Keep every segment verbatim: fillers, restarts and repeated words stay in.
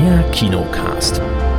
Der Kinocast.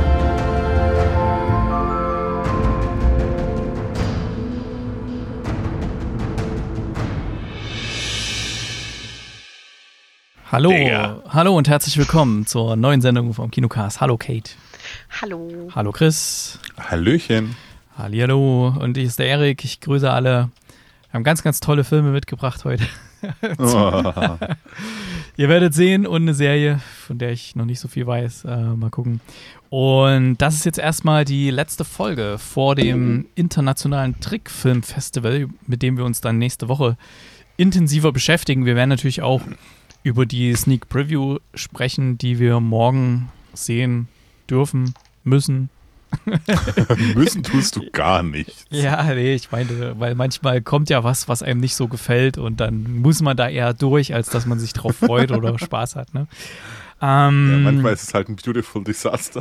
Hallo, Digga. Hallo und herzlich willkommen zur neuen Sendung vom Kinocast. Hallo Kate. Hallo. Hallo Chris. Hallöchen. Hallihallo. Und ich ist der Erik. Ich grüße alle. Wir haben ganz, ganz tolle Filme mitgebracht heute. Oh. Ihr werdet sehen und eine Serie, von der ich noch nicht so viel weiß. Äh, mal gucken. Und das ist jetzt erstmal die letzte Folge vor dem internationalen Trickfilmfestival, mit dem wir uns dann nächste Woche intensiver beschäftigen. Wir werden natürlich auch über die Sneak Preview sprechen, die wir morgen sehen dürfen, müssen. Müssen tust du gar nicht. Ja, nee, ich meine, weil manchmal kommt ja was, was einem nicht so gefällt und dann muss man da eher durch, als dass man sich drauf freut oder Spaß hat. Ne? Ähm, ja, manchmal ist es halt ein beautiful disaster.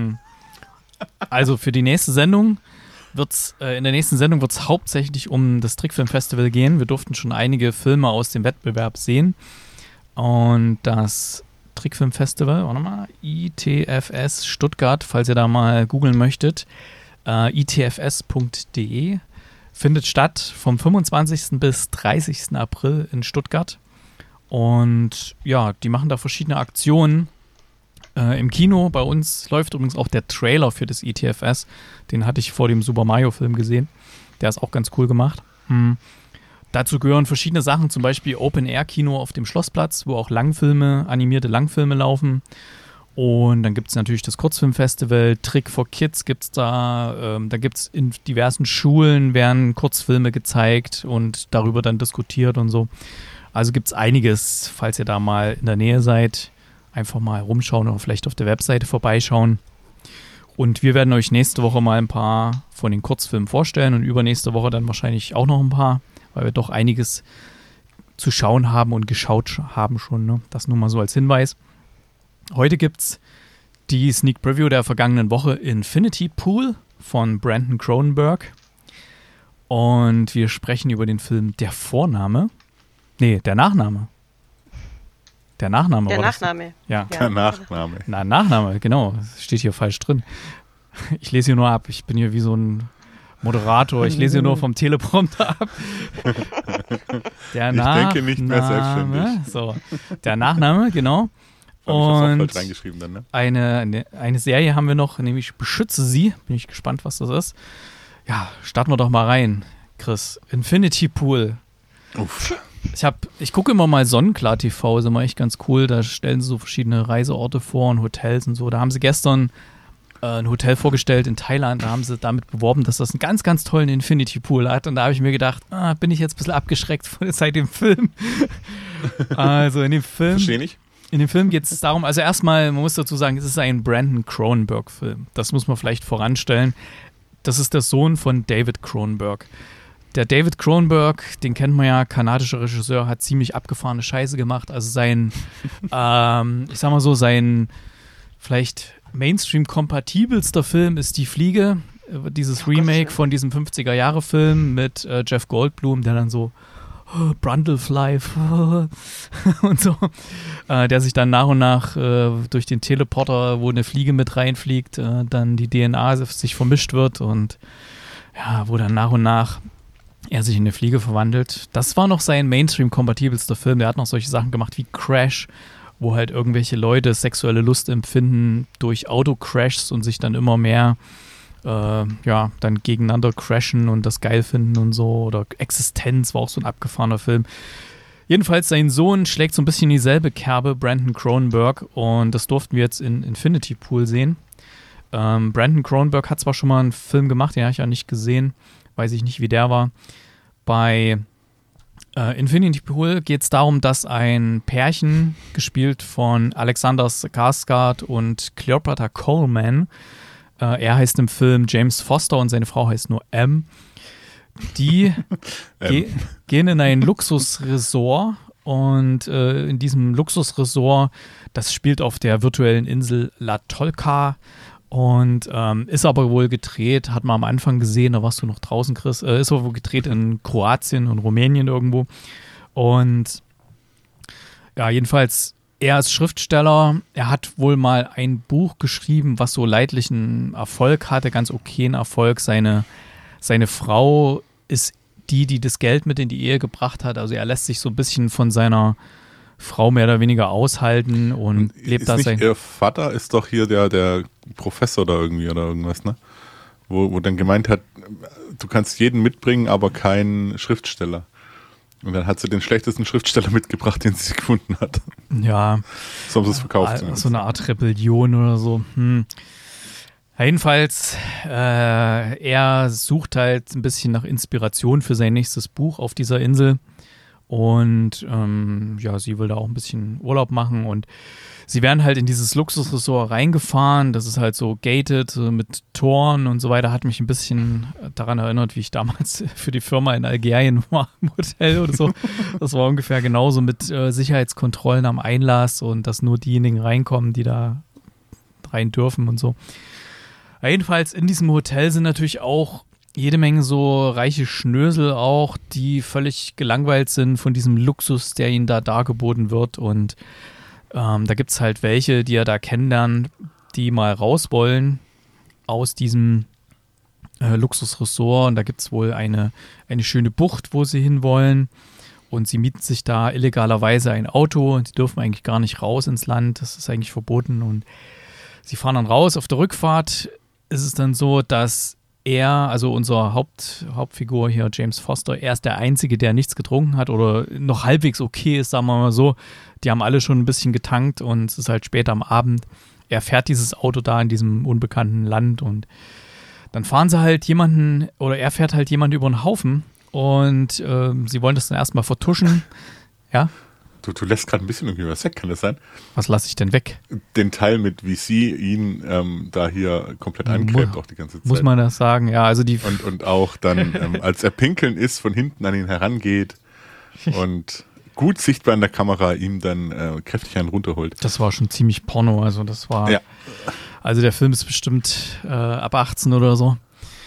Also für die nächste Sendung wird's, äh, in der nächsten Sendung wird es hauptsächlich um das Trickfilmfestival gehen. Wir durften schon einige Filme aus dem Wettbewerb sehen. Und das Trickfilmfestival, warte mal, I T F S Stuttgart, falls ihr da mal googeln möchtet, äh, i t f s punkt d e, findet statt vom fünfundzwanzigsten bis dreißigsten April in Stuttgart. Und ja, die machen da verschiedene Aktionen äh, im Kino. Bei uns läuft übrigens auch der Trailer für das I T F S. Den hatte ich vor dem Super Mario-Film gesehen. Der ist auch ganz cool gemacht. Hm. Dazu gehören verschiedene Sachen, zum Beispiel Open-Air-Kino auf dem Schlossplatz, wo auch Langfilme, animierte Langfilme laufen. Und dann gibt es natürlich das Kurzfilmfestival, Trick for Kids gibt es da. Ähm, da gibt es in diversen Schulen, werden Kurzfilme gezeigt und darüber dann diskutiert und so. Also gibt es einiges, falls ihr da mal in der Nähe seid, einfach mal rumschauen oder vielleicht auf der Webseite vorbeischauen. Und wir werden euch nächste Woche mal ein paar von den Kurzfilmen vorstellen und übernächste Woche dann wahrscheinlich auch noch ein paar, weil wir doch einiges zu schauen haben und geschaut haben schon. Ne? Das nur mal so als Hinweis. Heute gibt es die Sneak Preview der vergangenen Woche Infinity Pool von Brandon Cronenberg. Und wir sprechen über den Film Der Vorname. Nee, der Nachname. Der Nachname. Der war Nachname. Das? Ja. Der Nachname. Na, Nachname, genau. Das steht hier falsch drin. Ich lese hier nur ab. Ich bin hier wie so ein Moderator, ich lese hier nur vom Teleprompter ab. Der ich Nachname, denke nicht mehr selbstständig. So, der Nachname, genau. Und falsch reingeschrieben dann, ne? eine, eine, eine Serie haben wir noch, nämlich Beschütze sie. Bin ich gespannt, was das ist. Ja, starten wir doch mal rein, Chris. Infinity Pool. Uff. Ich, hab, ich gucke immer mal Sonnenklar T V, ist immer echt ganz cool. Da stellen sie so verschiedene Reiseorte vor und Hotels und so. Da haben sie gestern ein Hotel vorgestellt in Thailand, da haben sie damit beworben, dass das einen ganz, ganz tollen Infinity Pool hat und da habe ich mir gedacht, ah, bin ich jetzt ein bisschen abgeschreckt seit dem Film. Also in dem Film Verstehe nicht. In dem Film geht es darum, also erstmal, man muss dazu sagen, es ist ein Brandon Cronenberg Film, das muss man vielleicht voranstellen. Das ist der Sohn von David Cronenberg. Der David Cronenberg, den kennt man ja, kanadischer Regisseur, hat ziemlich abgefahrene Scheiße gemacht, also sein, ähm, ich sag mal so, sein vielleicht Mainstream-kompatibelster Film ist Die Fliege, dieses Remake von diesem fünfziger-Jahre-Film mit äh, Jeff Goldblum, der dann so oh, Brundlefly und so, äh, der sich dann nach und nach äh, durch den Teleporter, wo eine Fliege mit reinfliegt, äh, dann die D N A sich vermischt wird und ja, wo dann nach und nach er sich in eine Fliege verwandelt. Das war noch sein Mainstream-kompatibelster Film, der hat noch solche Sachen gemacht wie Crash, wo halt irgendwelche Leute sexuelle Lust empfinden durch Autocrashs und sich dann immer mehr äh, ja, dann gegeneinander crashen und das geil finden und so. Oder Existenz war auch so ein abgefahrener Film. Jedenfalls, sein Sohn schlägt so ein bisschen dieselbe Kerbe, Brandon Cronenberg, und das durften wir jetzt in Infinity Pool sehen. Ähm, Brandon Cronenberg hat zwar schon mal einen Film gemacht, den habe ich ja nicht gesehen, weiß ich nicht, wie der war. Bei Uh, Infinity Pool geht es darum, dass ein Pärchen, gespielt von Alexander Skarsgård und Cleopatra Coleman, uh, er heißt im Film James Foster und seine Frau heißt nur M, die ge- gehen in ein Luxusresort und uh, in diesem Luxusresort, das spielt auf der virtuellen Insel La Tolka und ähm, ist aber wohl gedreht, hat man am Anfang gesehen, da warst du noch draußen, Chris, äh, ist aber wohl gedreht in Kroatien und Rumänien irgendwo. Und ja, jedenfalls er ist Schriftsteller, er hat wohl mal ein Buch geschrieben, was so leidlichen Erfolg hatte, ganz okayen Erfolg. Seine, seine Frau ist die, die das Geld mit in die Ehe gebracht hat. Also er lässt sich so ein bisschen von seiner Frau mehr oder weniger aushalten und, und lebt da sein... Ihr Vater ist doch hier der, der Professor da irgendwie oder irgendwas, ne? Wo, wo dann gemeint hat, du kannst jeden mitbringen, aber keinen Schriftsteller. Und dann hat sie den schlechtesten Schriftsteller mitgebracht, den sie gefunden hat. Ja. So haben sie es verkauft. So zumindest. Eine Art Rebellion oder so. Hm. Jedenfalls, äh, er sucht halt ein bisschen nach Inspiration für sein nächstes Buch auf dieser Insel. Und ähm, ja, sie will da auch ein bisschen Urlaub machen und sie werden halt in dieses Luxusressort reingefahren. Das ist halt so gated mit Toren und so weiter. Hat mich ein bisschen daran erinnert, wie ich damals für die Firma in Algerien war im Hotel oder so. Das war ungefähr genauso mit äh, Sicherheitskontrollen am Einlass und dass nur diejenigen reinkommen, die da rein dürfen und so. Jedenfalls in diesem Hotel sind natürlich auch jede Menge so reiche Schnösel auch, die völlig gelangweilt sind von diesem Luxus, der ihnen da dargeboten wird. Und ähm, da gibt es halt welche, die er da kennenlernt, die mal raus wollen aus diesem äh, Luxusressort. Und da gibt es wohl eine, eine schöne Bucht, wo sie hinwollen. Und sie mieten sich da illegalerweise ein Auto. Und sie dürfen eigentlich gar nicht raus ins Land. Das ist eigentlich verboten. Und sie fahren dann raus. Auf der Rückfahrt ist es dann so, dass er, also unser Haupt, Hauptfigur hier, James Foster, er ist der Einzige, der nichts getrunken hat oder noch halbwegs okay ist, sagen wir mal so. Die haben alle schon ein bisschen getankt und es ist halt später am Abend. Er fährt dieses Auto da in diesem unbekannten Land und dann fahren sie halt jemanden, oder er fährt halt jemanden über den Haufen und äh, sie wollen das dann erstmal vertuschen. Ja. Du, du lässt gerade ein bisschen irgendwie was weg, kann das sein? Was lasse ich denn weg? Den Teil mit, wie sie ihn ähm, da hier komplett angreift, auch die ganze Zeit. Muss man das sagen, ja. Also die und, und auch dann, ähm, als er pinkeln ist, von hinten an ihn herangeht und gut sichtbar in der Kamera ihm dann äh, kräftig einen runterholt. Das war schon ziemlich Porno, also das war... Ja. Also der Film ist bestimmt äh, ab achtzehn oder so.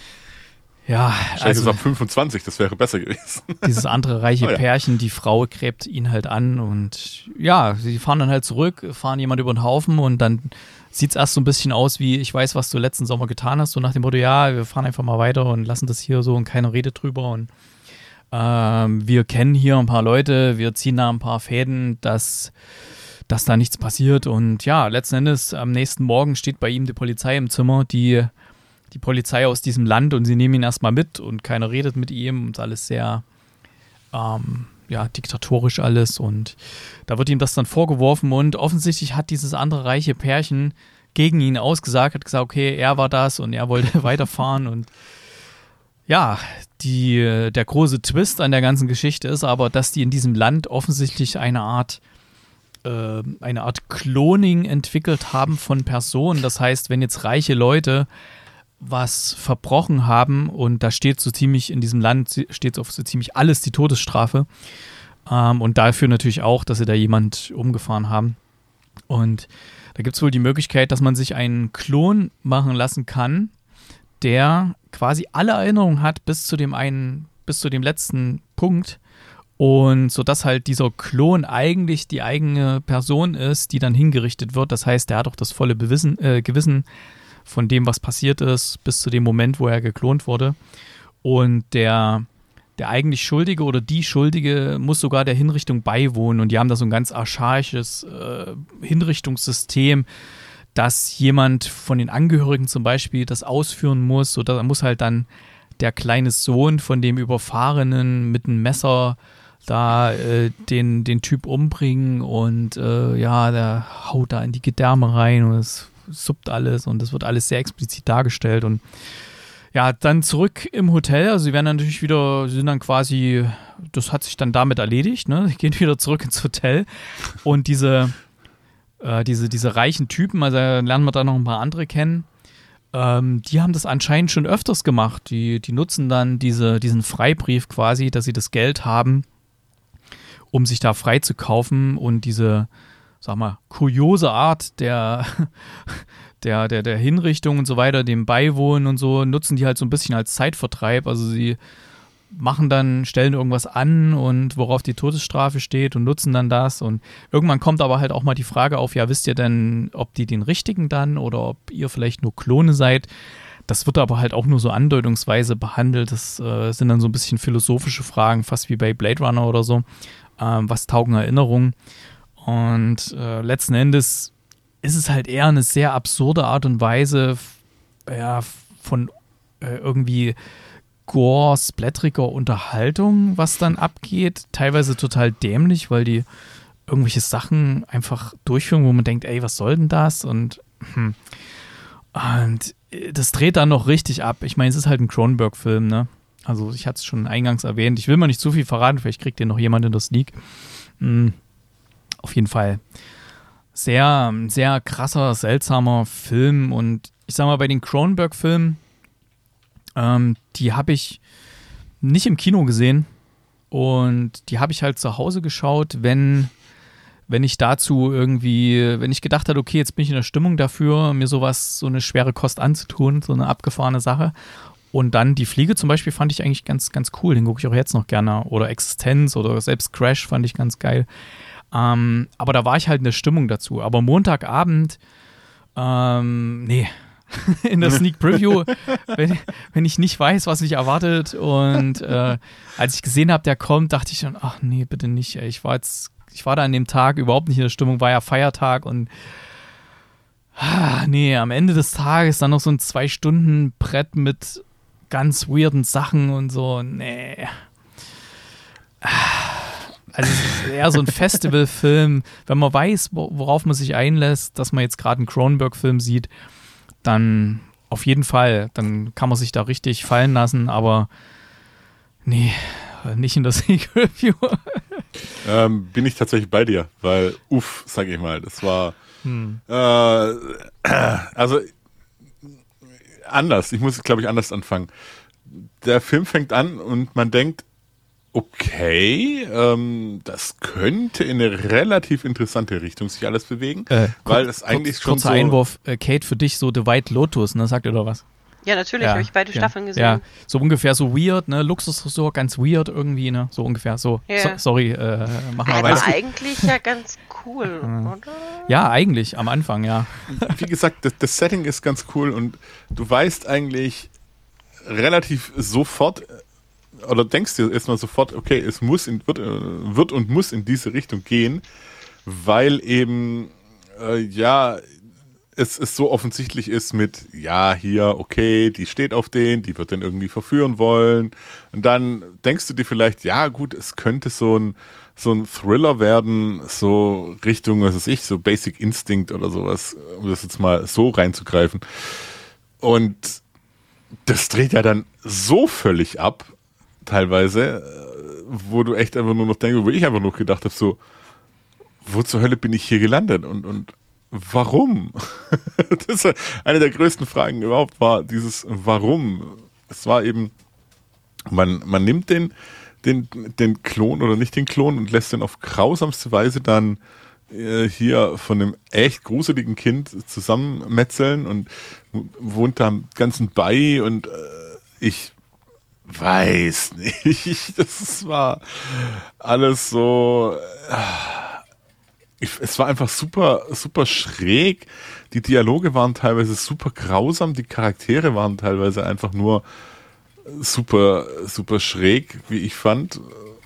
Ja, also ist ab fünfundzwanzig, das wäre besser gewesen. Dieses andere reiche oh, ja. Pärchen, die Frau gräbt ihn halt an und ja, sie fahren dann halt zurück, fahren jemand über den Haufen und dann sieht es erst so ein bisschen aus wie, ich weiß, was du letzten Sommer getan hast, so nach dem Motto, ja, wir fahren einfach mal weiter und lassen das hier so und keiner redet drüber und ähm, wir kennen hier ein paar Leute, wir ziehen da ein paar Fäden, dass, dass da nichts passiert und ja, letzten Endes am nächsten Morgen steht bei ihm die Polizei im Zimmer, die die Polizei aus diesem Land und sie nehmen ihn erstmal mit und keiner redet mit ihm und alles sehr ähm, ja, diktatorisch alles und da wird ihm das dann vorgeworfen und offensichtlich hat dieses andere reiche Pärchen gegen ihn ausgesagt, hat gesagt, okay, er war das und er wollte weiterfahren und ja, die, der große Twist an der ganzen Geschichte ist aber, dass die in diesem Land offensichtlich eine Art äh, eine Art Cloning entwickelt haben von Personen, das heißt, wenn jetzt reiche Leute was verbrochen haben und da steht so ziemlich, in diesem Land steht auf so ziemlich alles die Todesstrafe ähm, und dafür natürlich auch, dass sie da jemand umgefahren haben und da gibt es wohl die Möglichkeit, dass man sich einen Klon machen lassen kann, der quasi alle Erinnerungen hat bis zu dem einen, bis zu dem letzten Punkt und sodass halt dieser Klon eigentlich die eigene Person ist, die dann hingerichtet wird, das heißt, der hat auch das volle Bewissen, äh, Gewissen von dem, was passiert ist, bis zu dem Moment, wo er geklont wurde. Und der, der eigentlich Schuldige oder die Schuldige muss sogar der Hinrichtung beiwohnen. Und die haben da so ein ganz archaisches äh, Hinrichtungssystem, dass jemand von den Angehörigen zum Beispiel das ausführen muss. Oder da muss halt dann der kleine Sohn von dem Überfahrenen mit einem Messer da äh, den, den Typ umbringen. Und äh, ja, der haut da in die Gedärme rein und es suppt alles und das wird alles sehr explizit dargestellt und ja, dann zurück im Hotel, also sie werden natürlich wieder, sie sind dann quasi, das hat sich dann damit erledigt, ne, sie gehen wieder zurück ins Hotel und diese, äh, diese, diese reichen Typen, also lernen wir da noch ein paar andere kennen, ähm, die haben das anscheinend schon öfters gemacht, die, die nutzen dann diese, diesen Freibrief quasi, dass sie das Geld haben, um sich da frei zu kaufen und diese sag mal, kuriose Art der, der, der, der Hinrichtung und so weiter, dem Beiwohnen und so, nutzen die halt so ein bisschen als Zeitvertreib. Also sie machen dann, stellen irgendwas an und worauf die Todesstrafe steht und nutzen dann das. Und irgendwann kommt aber halt auch mal die Frage auf, ja, wisst ihr denn, ob die den richtigen dann oder ob ihr vielleicht nur Klone seid? Das wird aber halt auch nur so andeutungsweise behandelt. Das äh, sind dann so ein bisschen philosophische Fragen, fast wie bei Blade Runner oder so. Ähm, was taugen Erinnerungen? Und äh, letzten Endes ist es halt eher eine sehr absurde Art und Weise f- ja, von äh, irgendwie Gore, splatteriger Unterhaltung, was dann abgeht. Teilweise total dämlich, weil die irgendwelche Sachen einfach durchführen, wo man denkt, ey, was soll denn das? Und, hm. und das dreht dann noch richtig ab. Ich meine, es ist halt ein Cronenberg-Film, ne? Also ich hatte es schon eingangs erwähnt. Ich will mal nicht zu viel verraten, vielleicht kriegt ihr noch jemand in der Sneak. Hm. Auf jeden Fall sehr, sehr krasser, seltsamer Film. Und ich sag mal, bei den Cronenberg-Filmen, ähm, die habe ich nicht im Kino gesehen. Und die habe ich halt zu Hause geschaut, wenn, wenn ich dazu irgendwie, wenn ich gedacht habe, okay, jetzt bin ich in der Stimmung dafür, mir sowas, so eine schwere Kost anzutun, so eine abgefahrene Sache. Und dann die Fliege zum Beispiel fand ich eigentlich ganz, ganz cool. Den gucke ich auch jetzt noch gerne. Oder Existenz oder selbst Crash fand ich ganz geil. Ähm, aber da war ich halt in der Stimmung dazu. Aber Montagabend, ähm, nee, in der Sneak Preview, wenn, wenn ich nicht weiß, was mich erwartet. Und äh, als ich gesehen habe, der kommt, dachte ich schon, ach nee, bitte nicht. Ey. Ich war jetzt, ich war da an dem Tag überhaupt nicht in der Stimmung, war ja Feiertag und ah, nee, am Ende des Tages dann noch so ein Zwei-Stunden-Brett mit ganz weirden Sachen und so, nee. Also es ist eher so ein Festivalfilm. Wenn man weiß, worauf man sich einlässt, dass man jetzt gerade einen Cronenberg-Film sieht, dann auf jeden Fall, dann kann man sich da richtig fallen lassen, aber nee, nicht in das Sneak Review. Ähm, bin ich tatsächlich bei dir, weil, uff, sag ich mal, das war hm. äh, also anders, ich muss, glaube ich, anders anfangen. Der Film fängt an und man denkt, okay, ähm, das könnte in eine relativ interessante Richtung sich alles bewegen, äh, weil kur- es eigentlich kurz, schon kurzer so... Einwurf, äh, Kate, für dich so The White Lotus, ne, sagt ihr doch was? Ja, natürlich, ja, habe ich beide ja, Staffeln gesehen. Ja, so ungefähr so weird, ne, Luxusresort, ganz weird irgendwie, ne, so ungefähr, so, ja. so sorry, äh, machen wir Aber weiter. eigentlich ja ganz cool, oder? Ja, eigentlich, am Anfang, ja. Wie gesagt, das, das Setting ist ganz cool und du weißt eigentlich relativ sofort, oder denkst dir erstmal sofort, okay, es muss in, wird, wird und muss in diese Richtung gehen, weil eben, äh, ja, es, es so offensichtlich ist mit, ja, hier, okay, die steht auf den, die wird den irgendwie verführen wollen. Und dann denkst du dir vielleicht, ja, gut, es könnte so ein, so ein Thriller werden, so Richtung, was weiß ich, so Basic Instinct oder sowas, um das jetzt mal so reinzugreifen. Und das dreht ja dann so völlig ab, teilweise, wo du echt einfach nur noch denkst, wo ich einfach nur gedacht habe, so, wo zur Hölle bin ich hier gelandet und, und warum? Das ist eine der größten Fragen überhaupt, war dieses Warum. Es war eben, man, man nimmt den, den, den Klon oder nicht den Klon und lässt den auf grausamste Weise dann äh, hier von einem echt gruseligen Kind zusammenmetzeln und wohnt da am ganzen bei und äh, ich weiß nicht, das war alles so, ich, es war einfach super, super schräg, die Dialoge waren teilweise super grausam, die Charaktere waren teilweise einfach nur super, super schräg, wie ich fand.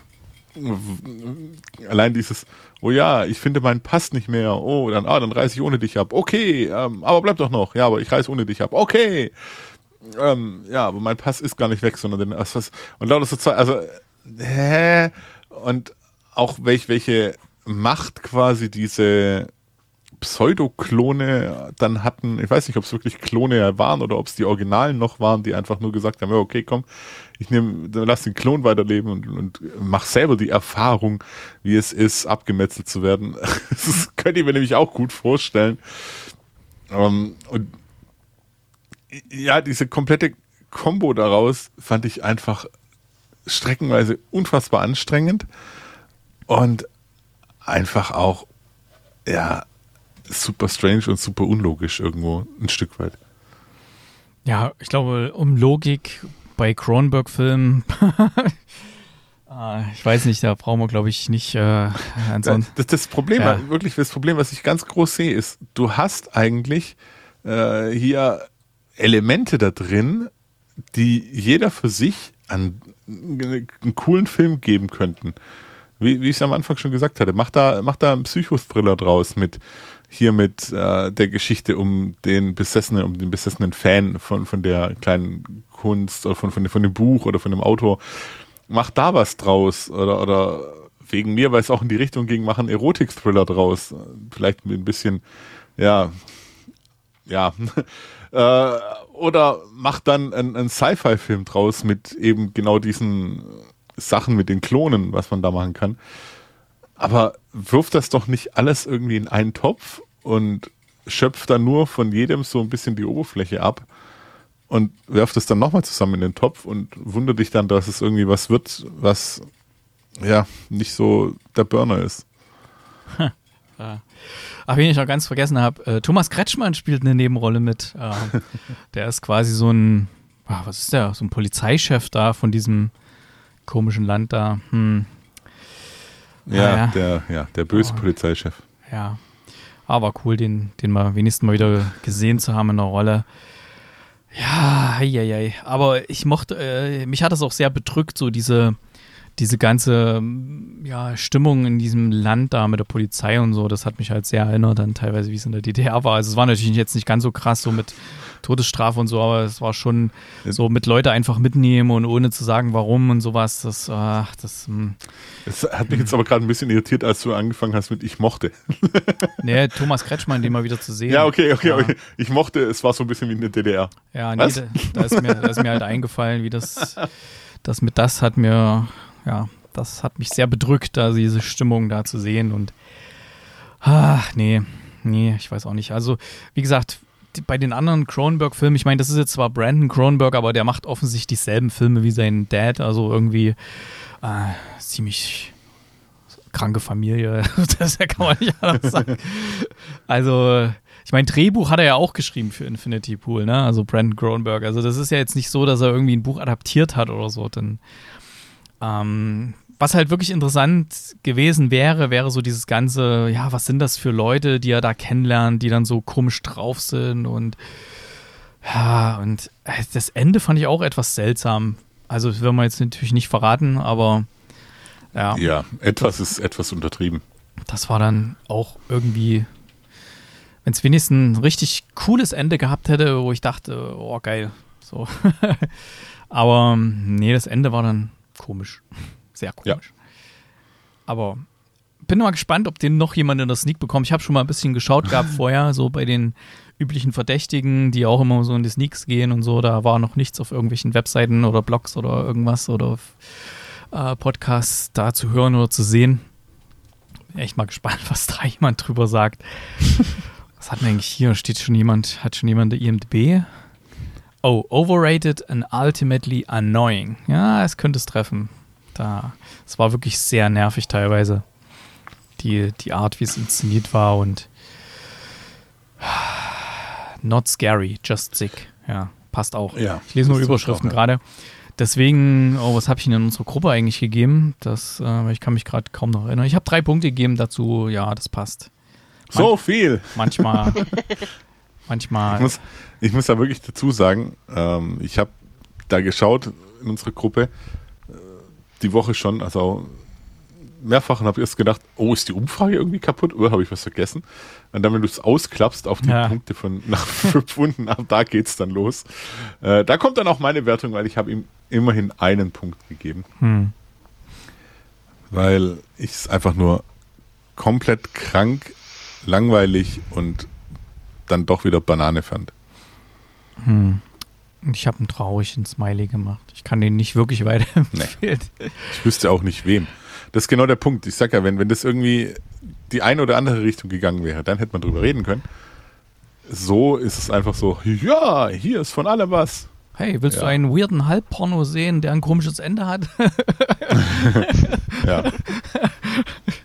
Allein dieses, oh ja, ich finde meinen Pass nicht mehr, oh, dann, ah, dann reise ich ohne dich ab, okay, ähm, aber bleib doch noch, ja, aber ich reise ohne dich ab, okay. Ähm, ja, aber mein Pass ist gar nicht weg, sondern den, was, und lauter so zwei, also, hä? Und auch welch, welche Macht quasi diese Pseudoklone dann hatten. Ich weiß nicht, ob es wirklich Klone waren oder ob es die Originalen noch waren, die einfach nur gesagt haben, ja, okay, komm, ich nehme, lass den Klon weiterleben und, und mach selber die Erfahrung, wie es ist, abgemetzelt zu werden. Das könnte ich mir nämlich auch gut vorstellen. Um, und ja, diese komplette Kombo daraus fand ich einfach streckenweise unfassbar anstrengend und einfach auch, ja, super strange und super unlogisch irgendwo ein Stück weit. Ja, ich glaube, um Logik bei Cronenberg-Filmen, ich weiß nicht, da brauchen wir, glaube ich, nicht äh, ansonsten. Das, das Problem, Ja. wirklich, das Problem, was ich ganz groß sehe, ist, du hast eigentlich äh, hier Elemente da drin, die jeder für sich an einen coolen Film geben könnten. Wie, wie ich es am Anfang schon gesagt hatte, mach da, mach da einen Psychothriller draus mit hier mit äh, der Geschichte um den besessenen, um den besessenen Fan von, von der kleinen Kunst oder von, von, von dem Buch oder von dem Autor. Mach da was draus oder, oder wegen mir, weil es auch in die Richtung ging, machen Erotik-Thriller draus. Vielleicht mit ein bisschen, ja, ja, äh, oder mach dann einen, einen Sci-Fi-Film draus mit eben genau diesen Sachen mit den Klonen, was man da machen kann. Aber wirf das doch nicht alles irgendwie in einen Topf und schöpft dann nur von jedem so ein bisschen die Oberfläche ab und werft es dann nochmal zusammen in den Topf und wundert dich dann, dass es irgendwie was wird, was ja nicht so der Burner ist. Ach, wen ich noch ganz vergessen habe, äh, Thomas Kretschmann spielt eine Nebenrolle mit. Äh, der ist quasi so ein, ah, was ist der, so ein Polizeichef da von diesem komischen Land da. Hm. Ja, Ah, ja. der, ja, der böse Oh. Polizeichef. Ja, aber cool, den, den mal wenigstens mal wieder gesehen zu haben in der Rolle. Ja, hei, hei, hei. Aber ich mochte, äh, mich hat das auch sehr bedrückt, so diese, diese ganze ähm, ja, Stimmung in diesem Land da mit der Polizei und so. Das hat mich halt sehr erinnert dann teilweise, wie es in der D D R war. Also es war natürlich jetzt nicht ganz so krass, so mit Todesstrafe und so, aber es war schon so mit Leute einfach mitnehmen und ohne zu sagen, warum und sowas. Das, ach, das, mh. Es hat mich jetzt aber gerade ein bisschen irritiert, als du angefangen hast mit Ich mochte. Nee, Thomas Kretschmann, den mal wieder zu sehen. Ja, okay, okay, Ja. okay. Ich mochte, es war so ein bisschen wie in der D D R. Ja, nee, Was? da, da, ist mir, da ist mir halt eingefallen, wie das, das mit das hat mir, ja, das hat mich sehr bedrückt, da diese Stimmung da zu sehen und ach, nee, nee, ich weiß auch nicht. Also, wie gesagt, die, bei den anderen Cronenberg-Filmen, ich meine, das ist jetzt zwar Brandon Cronenberg, aber der macht offensichtlich dieselben Filme wie sein Dad, also irgendwie äh, ziemlich kranke Familie, das kann man nicht anders sagen. Also, ich meine, Drehbuch hat er ja auch geschrieben für Infinity Pool, ne? Also Brandon Cronenberg. Also das ist ja jetzt nicht so, dass er irgendwie ein Buch adaptiert hat oder so. Denn, ähm, was halt wirklich interessant gewesen wäre, wäre so dieses ganze, ja, was sind das für Leute, die er da kennenlernt, die dann so komisch drauf sind und ja, und das Ende fand ich auch etwas seltsam. Also das will man jetzt natürlich nicht verraten, aber ja. Ja, etwas ist etwas untertrieben. Das war dann auch irgendwie, wenn es wenigstens ein richtig cooles Ende gehabt hätte, wo ich dachte, oh geil, so. Aber nee, das Ende war dann komisch, sehr komisch. Ja. Aber bin mal gespannt, ob den noch jemand in der Sneak bekommt. Ich habe schon mal ein bisschen geschaut gehabt vorher, so bei den üblichen Verdächtigen, die auch immer so in die Sneaks gehen und so. Da war noch nichts auf irgendwelchen Webseiten oder Blogs oder irgendwas oder auf äh, Podcasts da zu hören oder zu sehen. Bin echt mal gespannt, was da jemand drüber sagt. Was hat denn eigentlich hier? Steht schon jemand, hat schon jemand der I M D B? Oh, overrated and ultimately annoying. Ja, es könnte es treffen. Da, es war wirklich sehr nervig teilweise. Die, die Art, wie es inszeniert war und not scary, just sick. Ja, passt auch. Ja, ich lese nur das Überschriften auch, ja. gerade. Deswegen, oh, was habe ich Ihnen in unserer Gruppe eigentlich gegeben? Das, äh, ich kann mich gerade kaum noch erinnern. Ich habe drei Punkte gegeben dazu, ja, das passt. Man- So viel. Manchmal, manchmal. Ich muss, ich muss da wirklich dazu sagen, ähm, ich habe da geschaut in unserer Gruppe äh, die Woche schon, also mehrfach und habe erst gedacht, oh, ist die Umfrage irgendwie kaputt? Oder habe ich was vergessen? Und dann, wenn du es ausklappst auf die Ja. Punkte von nach fünf Runden, ab da geht's dann los. Äh, da kommt dann auch meine Wertung, weil ich habe ihm immerhin einen Punkt gegeben. Hm. Weil ich es einfach nur komplett krank, langweilig und dann doch wieder Banane fand. Hm. Ich habe einen traurigen Smiley gemacht. Ich kann den nicht wirklich weiterempfehlen. Ich wüsste auch nicht wem. Das ist genau der Punkt. Ich sag ja, wenn, wenn das irgendwie die eine oder andere Richtung gegangen wäre, dann hätte man drüber reden können. So ist es einfach so, ja, hier ist von allem was. Hey, willst Ja. du einen weirden Halbporno sehen, der ein komisches Ende hat? Ja.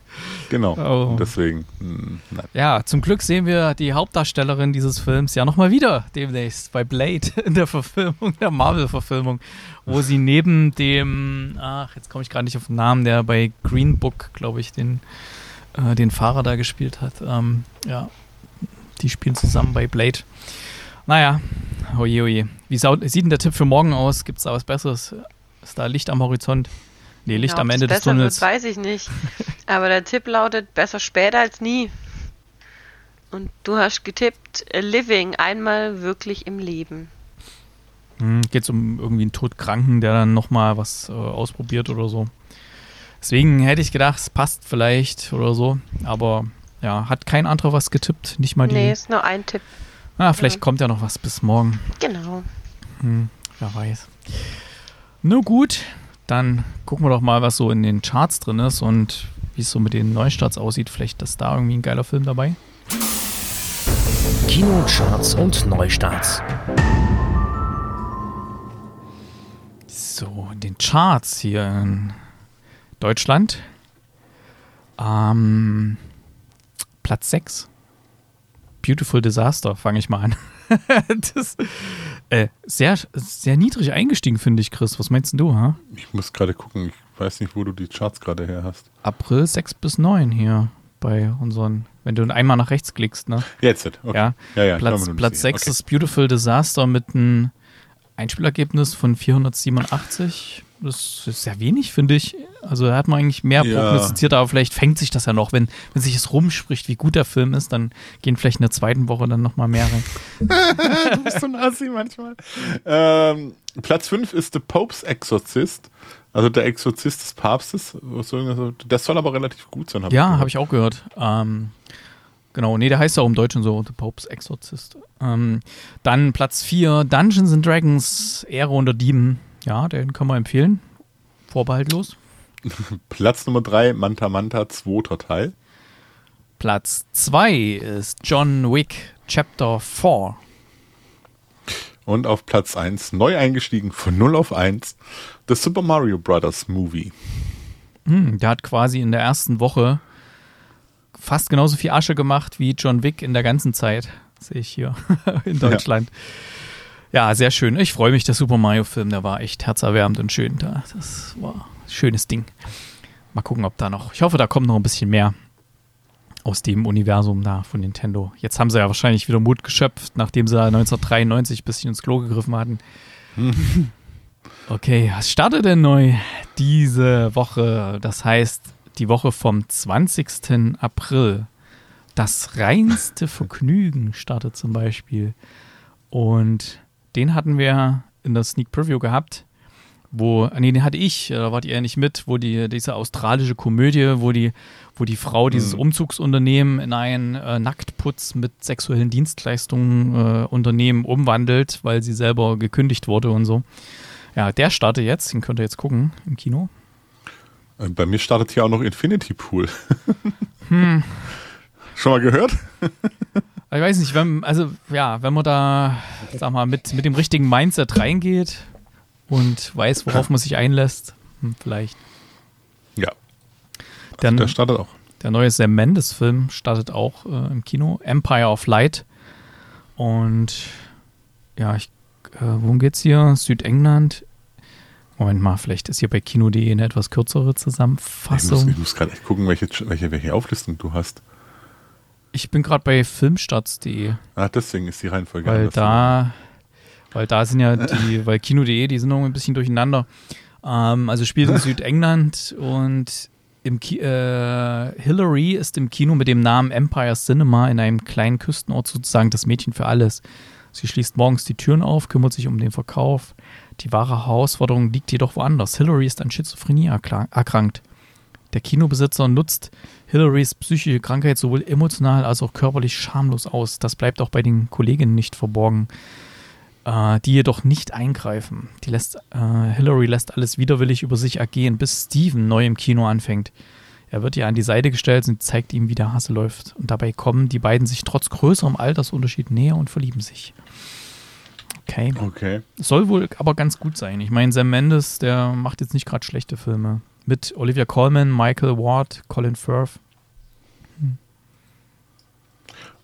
Genau, Oh. und deswegen. Mh, nein. Ja, zum Glück sehen wir die Hauptdarstellerin dieses Films ja nochmal wieder demnächst bei Blade in der Verfilmung, der Marvel-Verfilmung, wo sie neben dem, ach, jetzt komme ich gerade nicht auf den Namen, der bei Green Book, glaube ich, den, äh, den Fahrer da gespielt hat. Ähm, ja, die spielen zusammen bei Blade. Naja, oje, oje. Wie sau- sieht denn der Tipp für morgen aus? Gibt es da was Besseres? Ist da Licht am Horizont? Nee, Licht Ja, am ob Ende es des besser Tunnels. wird, weiß ich nicht. Aber der Tipp lautet, besser später als nie. Und du hast getippt, a living, einmal wirklich im Leben. Hm, geht es um irgendwie einen Todkranken, der dann nochmal was äh, ausprobiert oder so. Deswegen hätte ich gedacht, es passt vielleicht oder so. Aber ja, hat kein anderer was getippt. Nicht mal die. Nee, ist nur ein Tipp. Ah, vielleicht Ja. kommt ja noch was bis morgen. Genau. Hm, wer weiß. Na gut, dann gucken wir doch mal, was so in den Charts drin ist und wie es so mit den Neustarts aussieht. Vielleicht ist da irgendwie ein geiler Film dabei. Kinocharts und Neustarts. So, in den Charts hier in Deutschland. Ähm, Platz sechs. Beautiful Disaster, fange ich mal an. das, äh, sehr, sehr niedrig eingestiegen, finde ich, Chris. Was meinst denn du? Ha? Ich muss gerade gucken, ich weiß nicht, wo du die Charts gerade her hast. April sechs bis neun hier bei unseren, wenn du einmal nach rechts klickst, ne? Jetzt, okay. Ja, ja, ja, Platz, ich war mir nur Platz nicht sechs sicher. ist Beautiful Disaster mit einem Einspielergebnis von vierhundertsiebenundachtzig. Das ist sehr wenig, finde ich. Also da hat man eigentlich mehr Ja. prognostiziert, aber vielleicht fängt sich das ja noch. Wenn, wenn sich es rumspricht, wie gut der Film ist, dann gehen vielleicht in der zweiten Woche dann nochmal mehr rein. Du bist so ein Assi manchmal. Ähm, Platz fünf ist The Pope's Exorcist. Also der Exorzist des Papstes. Das soll aber relativ gut sein. Hab Ja, gehört. habe ich auch gehört. Ähm, genau, nee, der heißt ja auch im Deutschen so, The Pope's Exorcist. Ähm, dann Platz vier, Dungeons and Dragons, Ehre unter Dieben. Ja, den kann man empfehlen. Vorbehaltlos. Platz Nummer drei, Manta Manta, zweiter Teil. Platz zwei ist John Wick Chapter vier. Und auf Platz eins, neu eingestiegen, von null auf eins, The Super Mario Brothers Movie. Hm, der hat quasi in der ersten Woche fast genauso viel Asche gemacht wie John Wick in der ganzen Zeit. Sehe ich hier in Deutschland. Ja. ja, sehr schön. Ich freue mich, der Super Mario-Film, der war echt herzerwärmend und schön. Das war ein schönes Ding. Mal gucken, ob da noch, ich hoffe, da kommt noch ein bisschen mehr aus dem Universum da von Nintendo. Jetzt haben sie ja wahrscheinlich wieder Mut geschöpft, nachdem sie neunzehnhundertdreiundneunzig ein bisschen ins Klo gegriffen hatten. Okay, was startet denn neu diese Woche? Das heißt, die Woche vom zwanzigsten April. Das reinste Vergnügen startet zum Beispiel. Und den hatten wir in der Sneak Preview gehabt, wo, nee, den hatte ich, da wart ihr nicht mit, wo die, diese australische Komödie, wo die, wo die Frau dieses Mhm. Umzugsunternehmen in ein äh, Nacktputz mit sexuellen Dienstleistungen äh, Unternehmen umwandelt, weil sie selber gekündigt wurde und so. Ja, der startet jetzt, den könnt ihr jetzt gucken im Kino. Äh, Bei mir startet hier auch noch Infinity Pool. Hm. Schon mal gehört? Ich weiß nicht, wenn, also ja, wenn man da, sag mal, mit, mit dem richtigen Mindset reingeht und weiß, worauf man sich einlässt, hm, vielleicht. Ja. Der, Der startet auch. der neue Sam Mendes-Film startet auch äh, im Kino, Empire of Light. Und ja, ich, äh, worum geht's hier? Südengland. Moment mal, vielleicht ist hier bei Kino punkt de eine etwas kürzere Ich muss, Zusammenfassung. ich muss gerade echt gucken, welche, welche, welche Auflistung du hast. Ich bin gerade bei filmstarts punkt de. Ah, deswegen ist die Reihenfolge Weil anders. da, weil da sind ja die, weil Kino punkt de, die sind noch ein bisschen durcheinander. Ähm, also spielt in Südengland und im Ki äh, Hillary ist im Kino mit dem Namen Empire Cinema in einem kleinen Küstenort sozusagen das Mädchen für alles. Sie schließt morgens die Türen auf, kümmert sich um den Verkauf. Die wahre Herausforderung liegt jedoch woanders. Hillary ist an Schizophrenie erkla- erkrankt. Der Kinobesitzer nutzt Hillarys psychische Krankheit sowohl emotional als auch körperlich schamlos aus. Das bleibt auch bei den Kolleginnen nicht verborgen, äh, die jedoch nicht eingreifen. Die lässt, äh, Hillary lässt alles widerwillig über sich ergehen, bis Steven neu im Kino anfängt. Er wird ihr an die Seite gestellt und zeigt ihm, wie der Hase läuft. Und dabei kommen die beiden sich trotz größerem Altersunterschied näher und verlieben sich. Okay. Okay. Soll wohl aber ganz gut sein. Ich meine, Sam Mendes, der macht jetzt nicht gerade schlechte Filme. Mit Olivia Colman, Michael Ward, Colin Firth.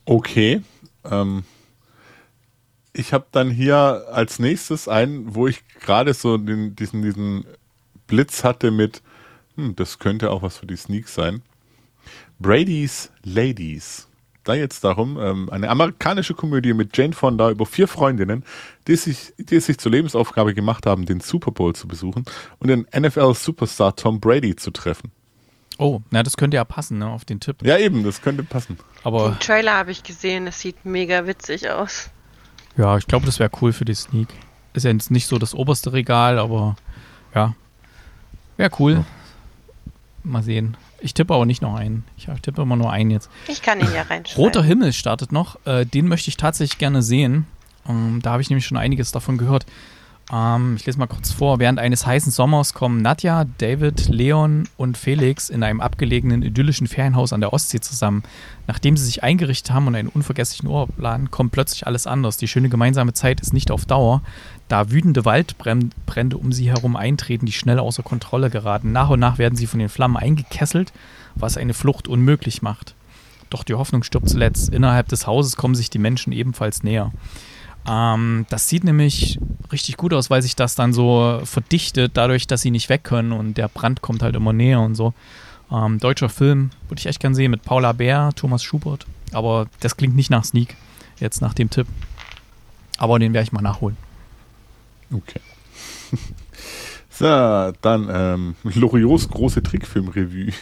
Okay. Ähm, ich habe dann hier als nächstes einen, wo ich gerade so den, diesen, diesen Blitz hatte mit, hm, das könnte auch was für die Sneaks sein. Brady's Ladies. Da jetzt darum, ähm, eine amerikanische Komödie mit Jane Fonda über vier Freundinnen, die sich, die es sich zur Lebensaufgabe gemacht haben, den Super Bowl zu besuchen und den N F L-Superstar Tom Brady zu treffen. Oh, na, das könnte ja passen, ne, auf den Tipp. Ja, eben, das könnte passen. Aber Den Trailer habe ich gesehen, das sieht mega witzig aus. ja, ich glaube, das wäre cool für die Sneak. Ist ja jetzt nicht so das oberste Regal, aber ja, wäre cool. Ja. Mal sehen. Ich tippe aber nicht noch einen. Ich tippe immer nur einen jetzt. Ich kann ihn ja reinschreiben. Roter Himmel startet noch. Äh, den möchte ich tatsächlich gerne sehen. Ähm, da habe ich nämlich schon einiges davon gehört. Ähm, ich lese mal kurz vor. Während eines heißen Sommers kommen Nadja, David, Leon und Felix in einem abgelegenen, idyllischen Ferienhaus an der Ostsee zusammen. Nachdem sie sich eingerichtet haben und einen unvergesslichen Urlaub planen, kommt plötzlich alles anders. Die schöne gemeinsame Zeit ist nicht auf Dauer, da wütende Waldbrände um sie herum eintreten, die schnell außer Kontrolle geraten. Nach und nach werden sie von den Flammen eingekesselt, was eine Flucht unmöglich macht. Doch die Hoffnung stirbt zuletzt. Innerhalb des Hauses kommen sich die Menschen ebenfalls näher. Ähm, das sieht nämlich richtig gut aus, weil sich das dann so verdichtet, dadurch, dass sie nicht weg können und der Brand kommt halt immer näher und so. Ähm, deutscher Film, würde ich echt gern sehen, mit Paula Bär, Thomas Schubert. Aber das klingt nicht nach Sneak, jetzt nach dem Tipp. Aber den werde ich mal nachholen. Okay. So, dann ähm, Loriots große Trickfilm-Revue.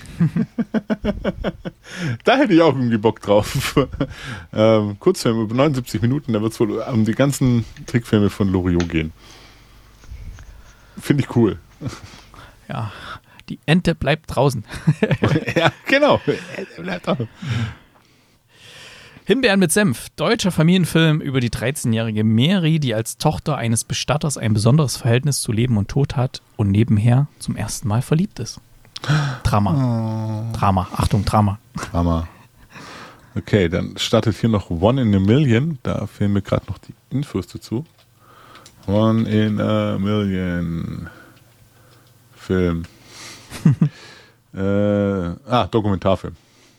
Da hätte ich auch irgendwie Bock drauf. ähm, Kurzfilm über neunundsiebzig Minuten, da wird es wohl um die ganzen Trickfilme von Loriot gehen. Finde ich cool. Ja, die Ente bleibt draußen. Ja, genau. Ente bleibt draußen. Himbeeren mit Senf, deutscher Familienfilm über die dreizehnjährige Mary, die als Tochter eines Bestatters ein besonderes Verhältnis zu Leben und Tod hat und nebenher zum ersten Mal verliebt ist. Drama. Oh. Drama. Achtung, Drama. Drama. Okay, dann startet hier noch One in a Million. Da fehlen mir gerade noch die Infos dazu. One in a Million. Film. äh, ah, Dokumentarfilm.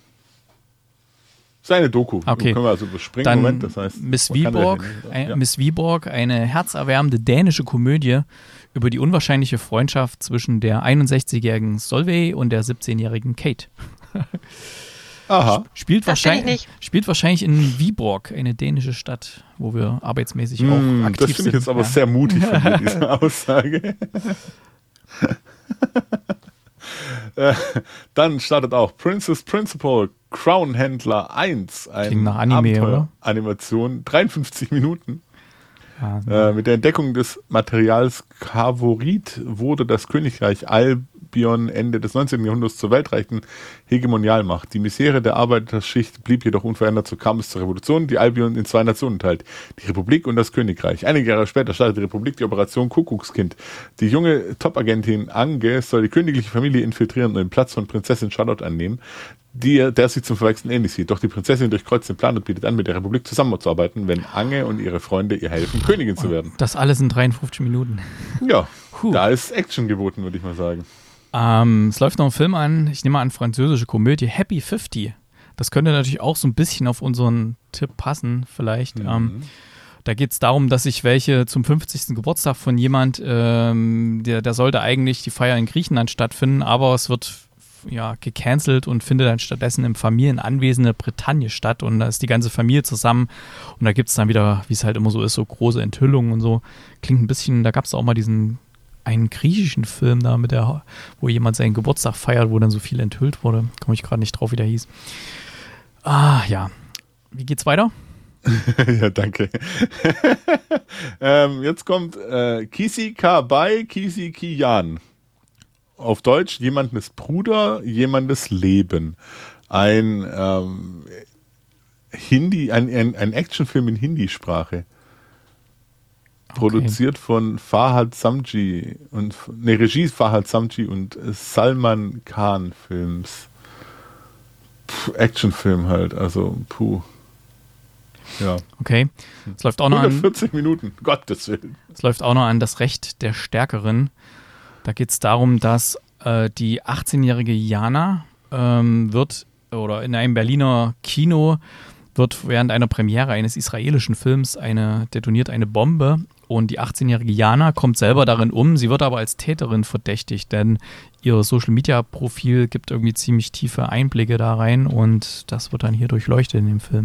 Seine Doku. Okay. Können wir also überspringen. Dann Moment, das heißt, Miss Viborg, ein, ja. Miss Viborg, eine herzerwärmende dänische Komödie über die unwahrscheinliche Freundschaft zwischen der einundsechzigjährigen Solveig und der siebzehnjährigen Kate. Aha. Spielt das wahrscheinlich, spielt wahrscheinlich in Viborg, eine dänische Stadt, wo wir arbeitsmäßig mmh, auch aktiv sind. Das finde ich jetzt aber ja. sehr mutig von dir, diese Aussage. Äh, dann startet auch Princess Principal, Crown-Händler eins. Ein nach Anime, oder? Animation, dreiundfünfzig Minuten. Ja, ne. äh, mit der Entdeckung des Materials Kavorit wurde das Königreich Albion Ende des neunzehnten Jahrhunderts zur weltreichen Hegemonialmacht. Die Misere der Arbeiterschicht blieb jedoch unverändert, so kam es zur Revolution, die Albion in zwei Nationen teilt, die Republik und das Königreich. Einige Jahre später startet die Republik die Operation Kuckuckskind. Die junge Top-Agentin Ange soll die königliche Familie infiltrieren und den Platz von Prinzessin Charlotte annehmen, die, der sie zum Verwechseln ähnlich sieht. Doch die Prinzessin durchkreuzt den Plan und bietet an, mit der Republik zusammenzuarbeiten, wenn Ange und ihre Freunde ihr helfen, Königin zu werden. Das alles in dreiundfünfzig Minuten. Ja, Puh. Da ist Action geboten, würde ich mal sagen. Ähm, es läuft noch ein Film an, ich nehme an, französische Komödie, Happy fünfzig. Das könnte natürlich auch so ein bisschen auf unseren Tipp passen, vielleicht. Mhm. Ähm, da geht es darum, dass sich welche zum fünfzigsten Geburtstag von jemand, ähm, der, der sollte eigentlich die Feier in Griechenland stattfinden, aber es wird ja gecancelt und findet dann stattdessen im Familienanwesen in der Bretagne statt und da ist die ganze Familie zusammen und da gibt es dann wieder, wie es halt immer so ist, so große Enthüllungen und so. Klingt ein bisschen, da gab es auch mal diesen einen griechischen Film da, mit der, wo jemand seinen Geburtstag feiert, wo dann so viel enthüllt wurde. Komme ich gerade nicht drauf, wie der hieß. Ah, ja. Wie geht's weiter? Ja, danke. ähm, jetzt kommt äh, Kisi Kabai Kisi Kiyan. Auf Deutsch jemandes Bruder, jemandes Leben. Ein ähm, Hindi, ein, ein, ein Actionfilm in Hindi-Sprache. Produziert okay. von Fahad Samji und ne, Regie Fahad Samji und Salman Khan Films. Puh, Actionfilm halt, also puh. Ja. Okay. Es läuft auch noch an. vierzig Minuten, Gottes Willen. Es läuft auch noch an das Recht der Stärkeren. Da geht es darum, dass äh, die achtzehnjährige Jana ähm, wird oder in einem Berliner Kino wird während einer Premiere eines israelischen Films eine, detoniert eine Bombe und die achtzehnjährige Jana kommt selber darin um. Sie wird aber als Täterin verdächtigt, denn ihr Social-Media-Profil gibt irgendwie ziemlich tiefe Einblicke da rein und das wird dann hier durchleuchtet in dem Film.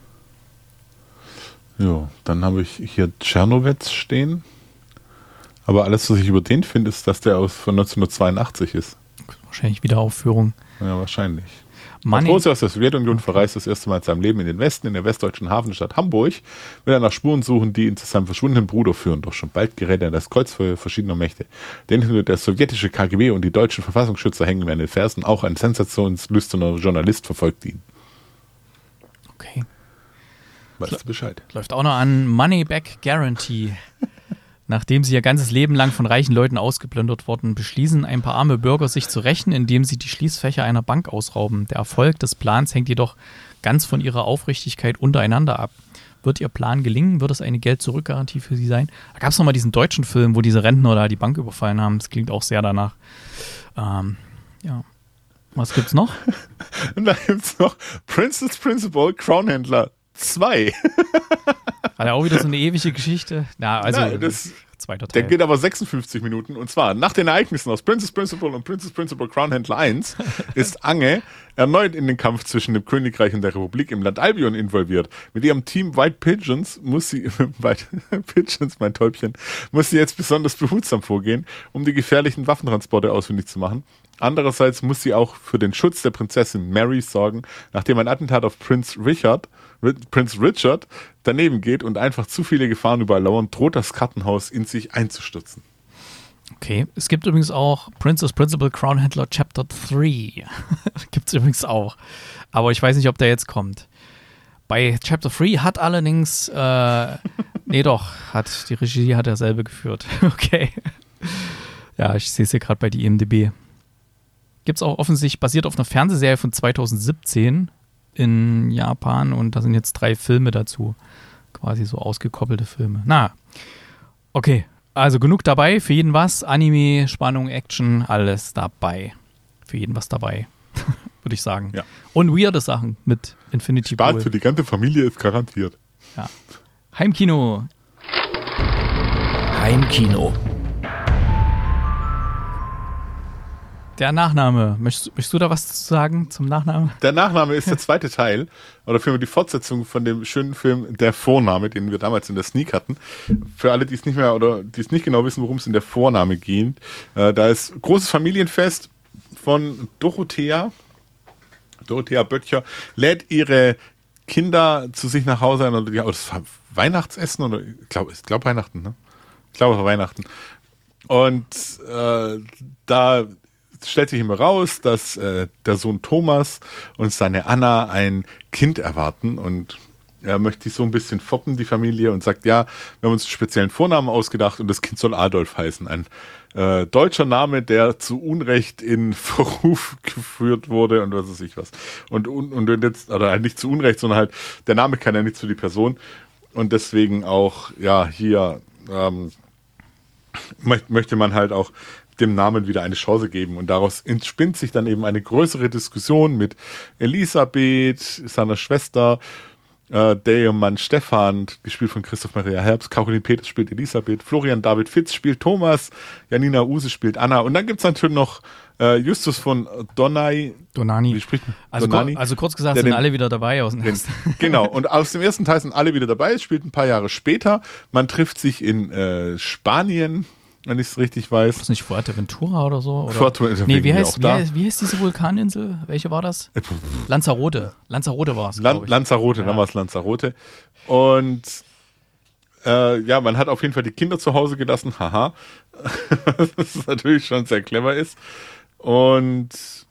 Ja, dann habe ich hier Czernowitz stehen. Aber alles, was ich über den finde, ist, dass der aus von neunzehnhundertzweiundachtzig ist. Wahrscheinlich Wiederaufführung. Ja, wahrscheinlich. Money. Matrose aus der Sowjetunion verreist das erste Mal in seinem Leben in den Westen, in der westdeutschen Hafenstadt Hamburg, will er nach Spuren suchen, die ihn zu seinem verschwundenen Bruder führen. Doch schon bald gerät er in das Kreuzfeuer verschiedener Mächte. Denn der sowjetische K G B und die deutschen Verfassungsschützer hängen ihm an den Fersen. Auch ein sensationslüsterner Journalist verfolgt ihn. Okay. Weißt du Bescheid? Läuft auch noch an Money Back Guarantee. Nachdem sie ihr ganzes Leben lang von reichen Leuten ausgeplündert wurden, beschließen ein paar arme Bürger, sich zu rächen, indem sie die Schließfächer einer Bank ausrauben. Der Erfolg des Plans hängt jedoch ganz von ihrer Aufrichtigkeit untereinander ab. Wird ihr Plan gelingen, wird es eine Geld-Zurück-Garantie für sie sein? Da gab es noch mal diesen deutschen Film, wo diese Rentner da die Bank überfallen haben. Das klingt auch sehr danach. Ähm, ja. Was gibt's noch? Und dann gibt's noch Princess Principal, Crownhändler zwei. Hat ja auch wieder so eine ewige Geschichte. Na, also Nein, das, zweiter Teil. Der geht aber sechsundfünfzig Minuten. Und zwar nach den Ereignissen aus Princess Principal und Princess Principal Crownhändler eins ist Ange erneut in den Kampf zwischen dem Königreich und der Republik im Land Albion involviert. Mit ihrem Team White Pigeons muss sie, White Pigeons, mein Täubchen, muss sie jetzt besonders behutsam vorgehen, um die gefährlichen Waffentransporte ausfindig zu machen. Andererseits muss sie auch für den Schutz der Prinzessin Mary sorgen, nachdem ein Attentat auf Prinz Richard, Prinz Richard daneben geht und einfach zu viele Gefahren überall lauern, droht das Kartenhaus in sich einzustürzen. Okay, es gibt übrigens auch Princess Principal Crownhändler Chapter drei. Gibt es übrigens auch. Aber ich weiß nicht, ob der jetzt kommt. Bei Chapter drei hat allerdings, äh, nee doch, hat die Regie hat er selber geführt. Okay. Ja, ich sehe es hier gerade bei die I M D B. Gibt es auch offensichtlich, basiert auf einer Fernsehserie von zweitausendsiebzehn in Japan und da sind jetzt drei Filme dazu. Quasi so ausgekoppelte Filme. Na, okay. Also genug dabei, für jeden was. Anime, Spannung, Action, alles dabei. Für jeden was dabei, würde ich sagen. Ja. Und weirde Sachen mit Infinity Spaß Pool. für die ganze Familie ist garantiert. Ja. Heimkino. Heimkino. Der Nachname. Möchtest, möchtest du da was zu sagen zum Nachnamen? Der Nachname ist der zweite Teil, oder vielmehr die Fortsetzung von dem schönen Film Der Vorname, den wir damals in der Sneak hatten. Für alle, die es nicht mehr oder die es nicht genau wissen, worum es in der Vorname geht. Äh, da ist großes Familienfest von Dorothea. Dorothea Böttcher lädt ihre Kinder zu sich nach Hause ein, oder die, das war Weihnachtsessen oder ich glaube, ich glaube Weihnachten, ne? Ich glaube, es war Weihnachten. Und äh, da stellt sich immer raus, dass äh, der Sohn Thomas und seine Anna ein Kind erwarten und er möchte sich so ein bisschen foppen, die Familie, und sagt, ja, wir haben uns einen speziellen Vornamen ausgedacht und das Kind soll Adolf heißen. Ein äh, deutscher Name, der zu Unrecht in Verruf geführt wurde und was weiß ich was. Und, und, und jetzt, oder nicht zu Unrecht, sondern halt, der Name kann ja nicht zu die Person und deswegen auch, ja, hier ähm, möchte man halt auch dem Namen wieder eine Chance geben. Und daraus entspinnt sich dann eben eine größere Diskussion mit Elisabeth, seiner Schwester, äh, der ihr Mann Stefan, gespielt von Christoph Maria Herbst, Caroline Peters spielt Elisabeth, Florian David Fitz spielt Thomas, Janina Use spielt Anna. Und dann gibt es natürlich noch äh, Justus von Donai. Donani. Wie spricht man? Also, Donani, kur- also kurz gesagt der sind den, alle wieder dabei aus dem den, ersten. Genau, und aus dem ersten Teil sind alle wieder dabei. Es spielt ein paar Jahre später. Man trifft sich in äh, Spanien, wenn ich es richtig weiß. Ist nicht Fuerteventura oder so? Oder? Fuerteventura, nee, wie wegen heißt, auch da. wie, heißt, wie heißt diese Vulkaninsel? Welche war das? Lanzarote. Lanzarote war es, Lan- glaube ich. Lanzarote, Ja. dann war es Lanzarote. Und äh, ja, man hat auf jeden Fall die Kinder zu Hause gelassen, haha. Was natürlich schon sehr clever ist. Und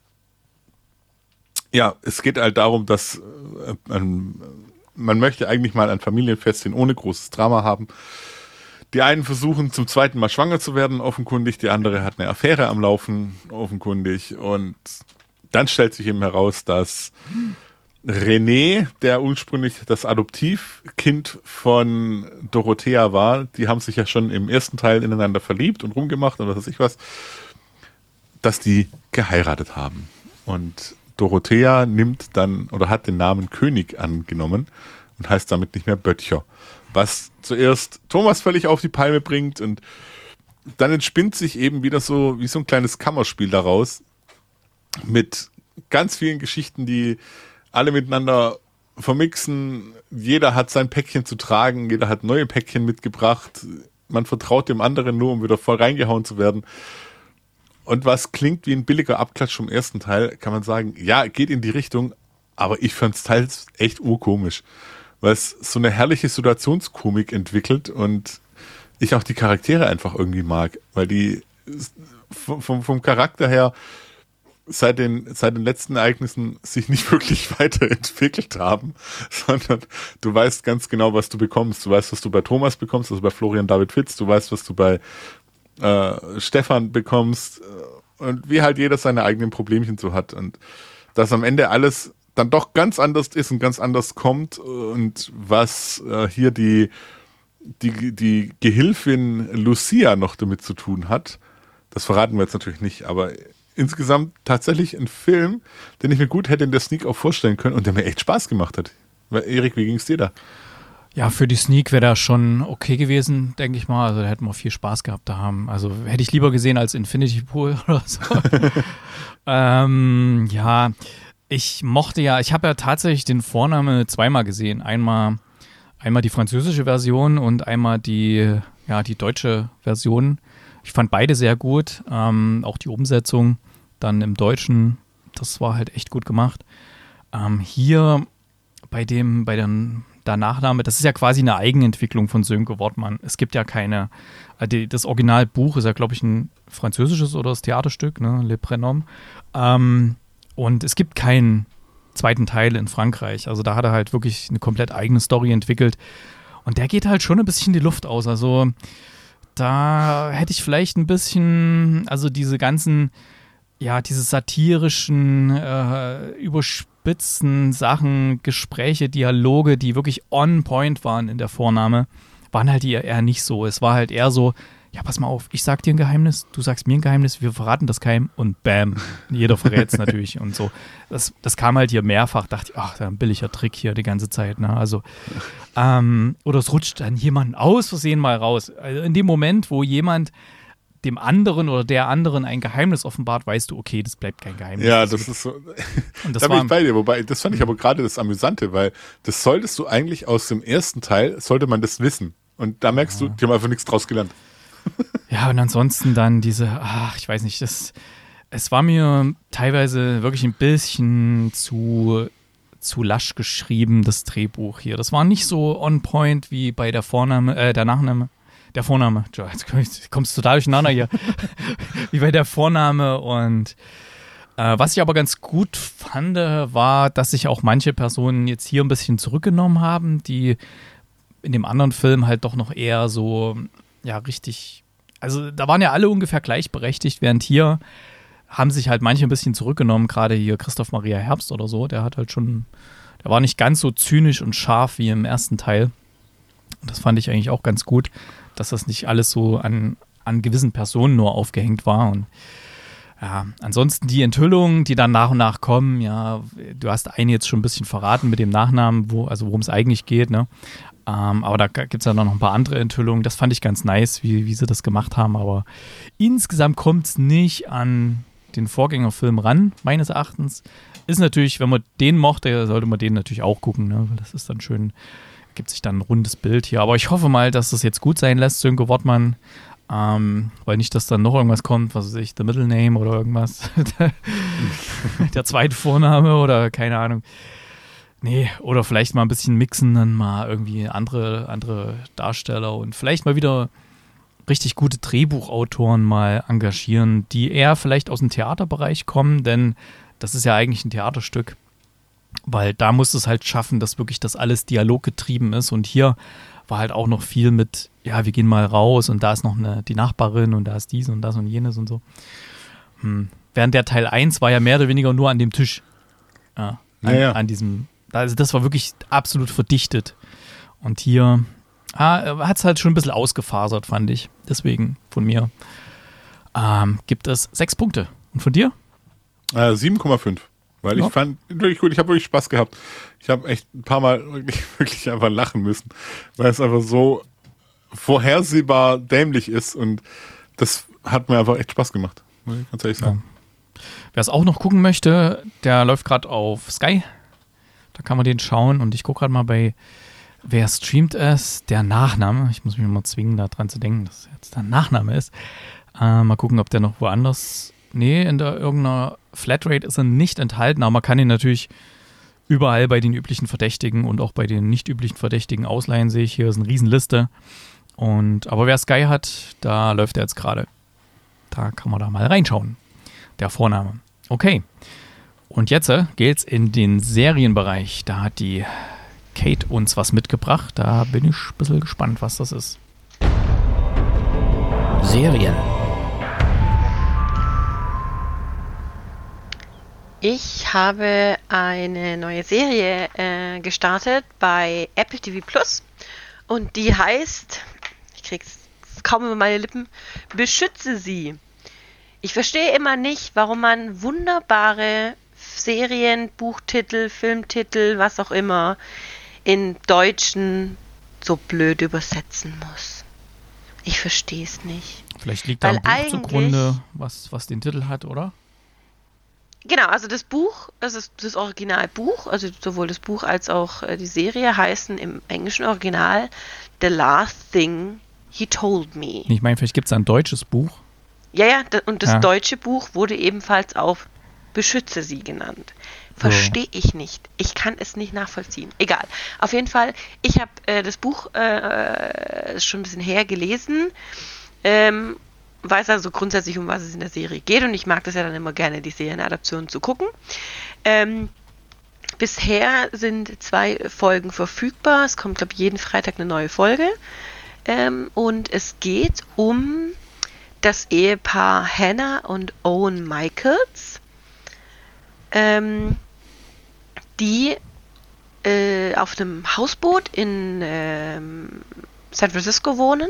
ja, es geht halt darum, dass äh, man, man möchte eigentlich mal ein Familienfestchen ohne großes Drama haben. Die einen versuchen zum zweiten Mal schwanger zu werden, offenkundig. Die andere hat eine Affäre am Laufen, offenkundig. Und dann stellt sich eben heraus, dass René, der ursprünglich das Adoptivkind von Dorothea war, die haben sich ja schon im ersten Teil ineinander verliebt und rumgemacht und was weiß ich was, dass die geheiratet haben. Und Dorothea nimmt dann oder hat den Namen König angenommen und heißt damit nicht mehr Böttcher. Was zuerst Thomas völlig auf die Palme bringt und dann entspinnt sich eben wieder so wie so ein kleines Kammerspiel daraus mit ganz vielen Geschichten, die alle miteinander vermixen. Jeder hat sein Päckchen zu tragen, jeder hat neue Päckchen mitgebracht. Man vertraut dem anderen nur, um wieder voll reingehauen zu werden. Und was klingt wie ein billiger Abklatsch vom ersten Teil, kann man sagen, ja, geht in die Richtung, aber ich fand's teils echt urkomisch, weil es so eine herrliche Situationskomik entwickelt und ich auch die Charaktere einfach irgendwie mag, weil die vom, vom Charakter her seit den, seit den letzten Ereignissen sich nicht wirklich weiterentwickelt haben, sondern du weißt ganz genau, was du bekommst. Du weißt, was du bei Thomas bekommst, also bei Florian David Fitz, du weißt, was du bei äh, Stefan bekommst und wie halt jeder seine eigenen Problemchen so hat und dass am Ende alles dann doch ganz anders ist und ganz anders kommt und was äh, hier die die, die Gehilfin Lucia noch damit zu tun hat, das verraten wir jetzt natürlich nicht, aber insgesamt tatsächlich ein Film, den ich mir gut hätte in der Sneak auch vorstellen können und der mir echt Spaß gemacht hat. Erik, wie ging es dir da? Ja, für die Sneak wäre das schon okay gewesen, denke ich mal. Also da hätten wir viel Spaß gehabt da haben. Also hätte ich lieber gesehen als Infinity Pool oder so. ähm, ja, ich mochte ja, ich habe ja tatsächlich den Vorname zweimal gesehen. Einmal Einmal die französische Version und einmal die, ja, die deutsche Version. Ich fand beide sehr gut. Ähm, auch die Umsetzung dann im Deutschen, das war halt echt gut gemacht. Ähm, hier bei dem, bei dem, der Nachname, das ist ja quasi eine Eigenentwicklung von Sönke Wortmann. Es gibt ja keine, die, das Originalbuch ist ja, glaube ich, ein französisches oder das Theaterstück, ne, Le Prénom. Ähm, und es gibt keinen zweiten Teil in Frankreich. Also da hat er halt wirklich eine komplett eigene Story entwickelt. Und der geht halt schon ein bisschen die Luft aus. Also da hätte ich vielleicht ein bisschen, also diese ganzen, ja, diese satirischen, äh, überspitzen Sachen, Gespräche, Dialoge, die wirklich on point waren in der Vorname, waren halt eher, eher nicht so. Es war halt eher so, ja, pass mal auf, ich sag dir ein Geheimnis, du sagst mir ein Geheimnis, wir verraten das keinem und bam, jeder verrät es natürlich und so. Das, das kam halt hier mehrfach, dachte ich, ach, ein billiger Trick hier die ganze Zeit, ne, also ähm, oder es rutscht dann jemand aus Versehen mal raus. Also in dem Moment, wo jemand dem anderen oder der anderen ein Geheimnis offenbart, weißt du, okay, das bleibt kein Geheimnis. Ja, das ist so, und das da war, bin ich bei dir, wobei, das fand ich aber gerade das Amüsante, weil das solltest du eigentlich aus dem ersten Teil, sollte man das wissen und da merkst ja. du, die haben einfach nichts draus gelernt. Ja, und ansonsten dann diese, ach, ich weiß nicht, das, es war mir teilweise wirklich ein bisschen zu, zu lasch geschrieben, das Drehbuch hier. Das war nicht so on point wie bei der Vorname, äh, der Nachname, der Vorname, jetzt kommst du da durcheinander hier, wie bei der Vorname und äh, was ich aber ganz gut fand, war, dass sich auch manche Personen jetzt hier ein bisschen zurückgenommen haben, die in dem anderen Film halt doch noch eher so, ja, richtig, also da waren ja alle ungefähr gleichberechtigt, während hier haben sich halt manche ein bisschen zurückgenommen, gerade hier Christoph Maria Herbst oder so, der hat halt schon, der war nicht ganz so zynisch und scharf wie im ersten Teil. Und das fand ich eigentlich auch ganz gut, dass das nicht alles so an, an gewissen Personen nur aufgehängt war. Und ja, ansonsten die Enthüllungen, die dann nach und nach kommen, ja, du hast einen jetzt schon ein bisschen verraten mit dem Nachnamen, wo, also worum es eigentlich geht, ne? Ähm, aber da gibt es ja noch ein paar andere Enthüllungen. Das fand ich ganz nice, wie, wie sie das gemacht haben. Aber insgesamt kommt es nicht an den Vorgängerfilm ran, meines Erachtens. Ist natürlich, wenn man den mochte, sollte man den natürlich auch gucken, ne? Weil das ist dann schön, gibt sich dann ein rundes Bild hier. Aber ich hoffe mal, dass das jetzt gut sein lässt, Sönke Wortmann. Ähm, weil nicht, dass dann noch irgendwas kommt, was weiß ich, The Middle Name oder irgendwas. Der zweite Vorname oder keine Ahnung. Nee, oder vielleicht mal ein bisschen mixen, dann mal irgendwie andere, andere Darsteller und vielleicht mal wieder richtig gute Drehbuchautoren mal engagieren, die eher vielleicht aus dem Theaterbereich kommen, denn das ist ja eigentlich ein Theaterstück, weil da muss es halt schaffen, dass wirklich das alles dialoggetrieben ist und hier war halt auch noch viel mit, ja, wir gehen mal raus und da ist noch eine, die Nachbarin und da ist dies und das und jenes und so. Hm. Während der Teil eins war ja mehr oder weniger nur an dem Tisch, ja, an, ja. an diesem, also das war wirklich absolut verdichtet und hier ah, hat es halt schon ein bisschen ausgefasert, fand ich. Deswegen von mir ähm, gibt es sechs Punkte. Und von dir? Äh, sieben Komma fünf. Weil Ja. ich fand, wirklich gut, ich habe wirklich Spaß gehabt. Ich habe echt ein paar Mal wirklich, wirklich einfach lachen müssen, weil es einfach so vorhersehbar dämlich ist und das hat mir einfach echt Spaß gemacht. Muss ich ganz ehrlich sagen. Wer es auch noch gucken möchte, der läuft gerade auf Sky. Da kann man den schauen und ich gucke gerade mal bei, wer streamt es? Der Nachname. Ich muss mich mal zwingen, da dran zu denken, dass es jetzt der Nachname ist. Äh, mal gucken, ob der noch woanders. Nee, in der irgendeiner Flatrate ist er nicht enthalten, aber man kann ihn natürlich überall bei den üblichen Verdächtigen und auch bei den nicht üblichen Verdächtigen ausleihen, sehe ich. Hier ist eine Riesenliste. Und, aber wer Sky hat, da läuft er jetzt gerade. Da kann man da mal reinschauen. Der Vorname. Okay. Und jetzt äh, geht's in den Serienbereich. Da hat die Kate uns was mitgebracht. Da bin ich ein bisschen gespannt, was das ist. Serien. Ich habe eine neue Serie äh, gestartet bei Apple T V Plus und die heißt, ich krieg's kaum über meine Lippen, Beschütze sie. Ich verstehe immer nicht, warum man wunderbare Serien, Buchtitel, Filmtitel, was auch immer, in Deutschen so blöd übersetzen muss. Ich verstehe es nicht. Vielleicht liegt da Weil ein Buch eigentlich- zugrunde, was, was den Titel hat, oder? Genau, also das Buch, das ist das Originalbuch, also sowohl das Buch als auch äh, die Serie heißen im englischen Original The Last Thing He Told Me. Ich meine, vielleicht gibt es ein deutsches Buch. Ja, ja, d- und das Ja. deutsche Buch wurde ebenfalls auf Beschütze sie genannt. Verstehe ich nicht. Ich kann es nicht nachvollziehen. Egal. Auf jeden Fall, ich habe äh, das Buch äh, schon ein bisschen her gelesen, ähm, weiß also grundsätzlich, um was es in der Serie geht und ich mag das ja dann immer gerne, die Serienadaptionen zu gucken. Ähm, bisher sind zwei Folgen verfügbar. Es kommt, glaube ich, jeden Freitag eine neue Folge. Ähm, und es geht um das Ehepaar Hannah und Owen Michaels, ähm, die äh, auf einem Hausboot in ähm, San Francisco wohnen.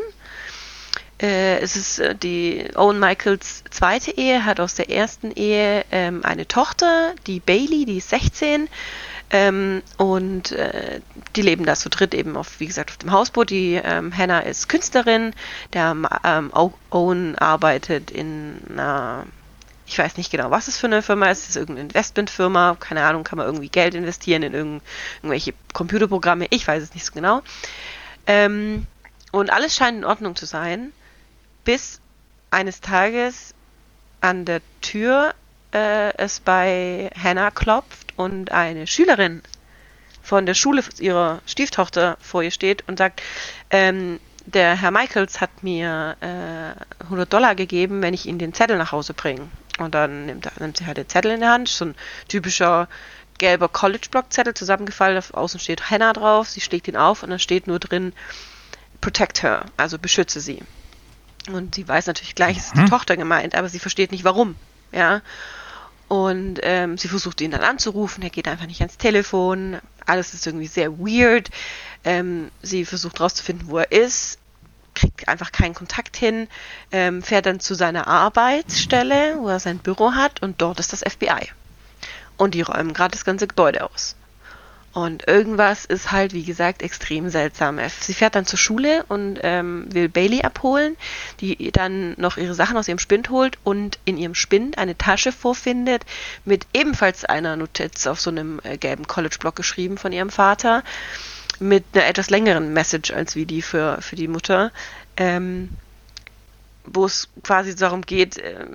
Äh, es ist äh, die Owen Michaels zweite Ehe, hat aus der ersten Ehe ähm, eine Tochter, die Bailey, die ist sechzehn. Ähm, und äh, die leben da zu dritt eben auf, wie gesagt, auf dem Hausboot. Die ähm, Hannah ist Künstlerin, der ähm, Owen arbeitet in einer, ich weiß nicht genau, was es für eine Firma ist, es ist irgendeine Investmentfirma, keine Ahnung, kann man irgendwie Geld investieren in irgend, irgendwelche Computerprogramme, ich weiß es nicht so genau. Ähm, und alles scheint in Ordnung zu sein, bis eines Tages an der Tür äh, es bei Hannah klopft und eine Schülerin von der Schule ihrer Stieftochter vor ihr steht und sagt, ähm, der Herr Michaels hat mir äh, hundert Dollar gegeben, wenn ich Ihnen den Zettel nach Hause bringe. Und dann nimmt, er, nimmt sie halt den Zettel in der Hand, so ein typischer gelber College-Block-Zettel zusammengefallen, auf außen steht Hannah drauf, sie schlägt ihn auf und dann steht nur drin, protect her, also beschütze sie. Und sie weiß natürlich gleich, es ist die Tochter gemeint, aber sie versteht nicht warum, ja. Und ähm, sie versucht ihn dann anzurufen, er geht einfach nicht ans Telefon, alles ist irgendwie sehr weird. Ähm, sie versucht rauszufinden, wo er ist, kriegt einfach keinen Kontakt hin, ähm, fährt dann zu seiner Arbeitsstelle, wo er sein Büro hat und dort ist das F B I. Und die räumen gerade das ganze Gebäude aus. Und irgendwas ist halt, wie gesagt, extrem seltsam. Sie fährt dann zur Schule und ähm, will Bailey abholen, die dann noch ihre Sachen aus ihrem Spind holt und in ihrem Spind eine Tasche vorfindet mit ebenfalls einer Notiz auf so einem äh, gelben College-Block geschrieben von ihrem Vater, mit einer etwas längeren Message als wie die für, für die Mutter, ähm, wo es quasi darum geht, ähm,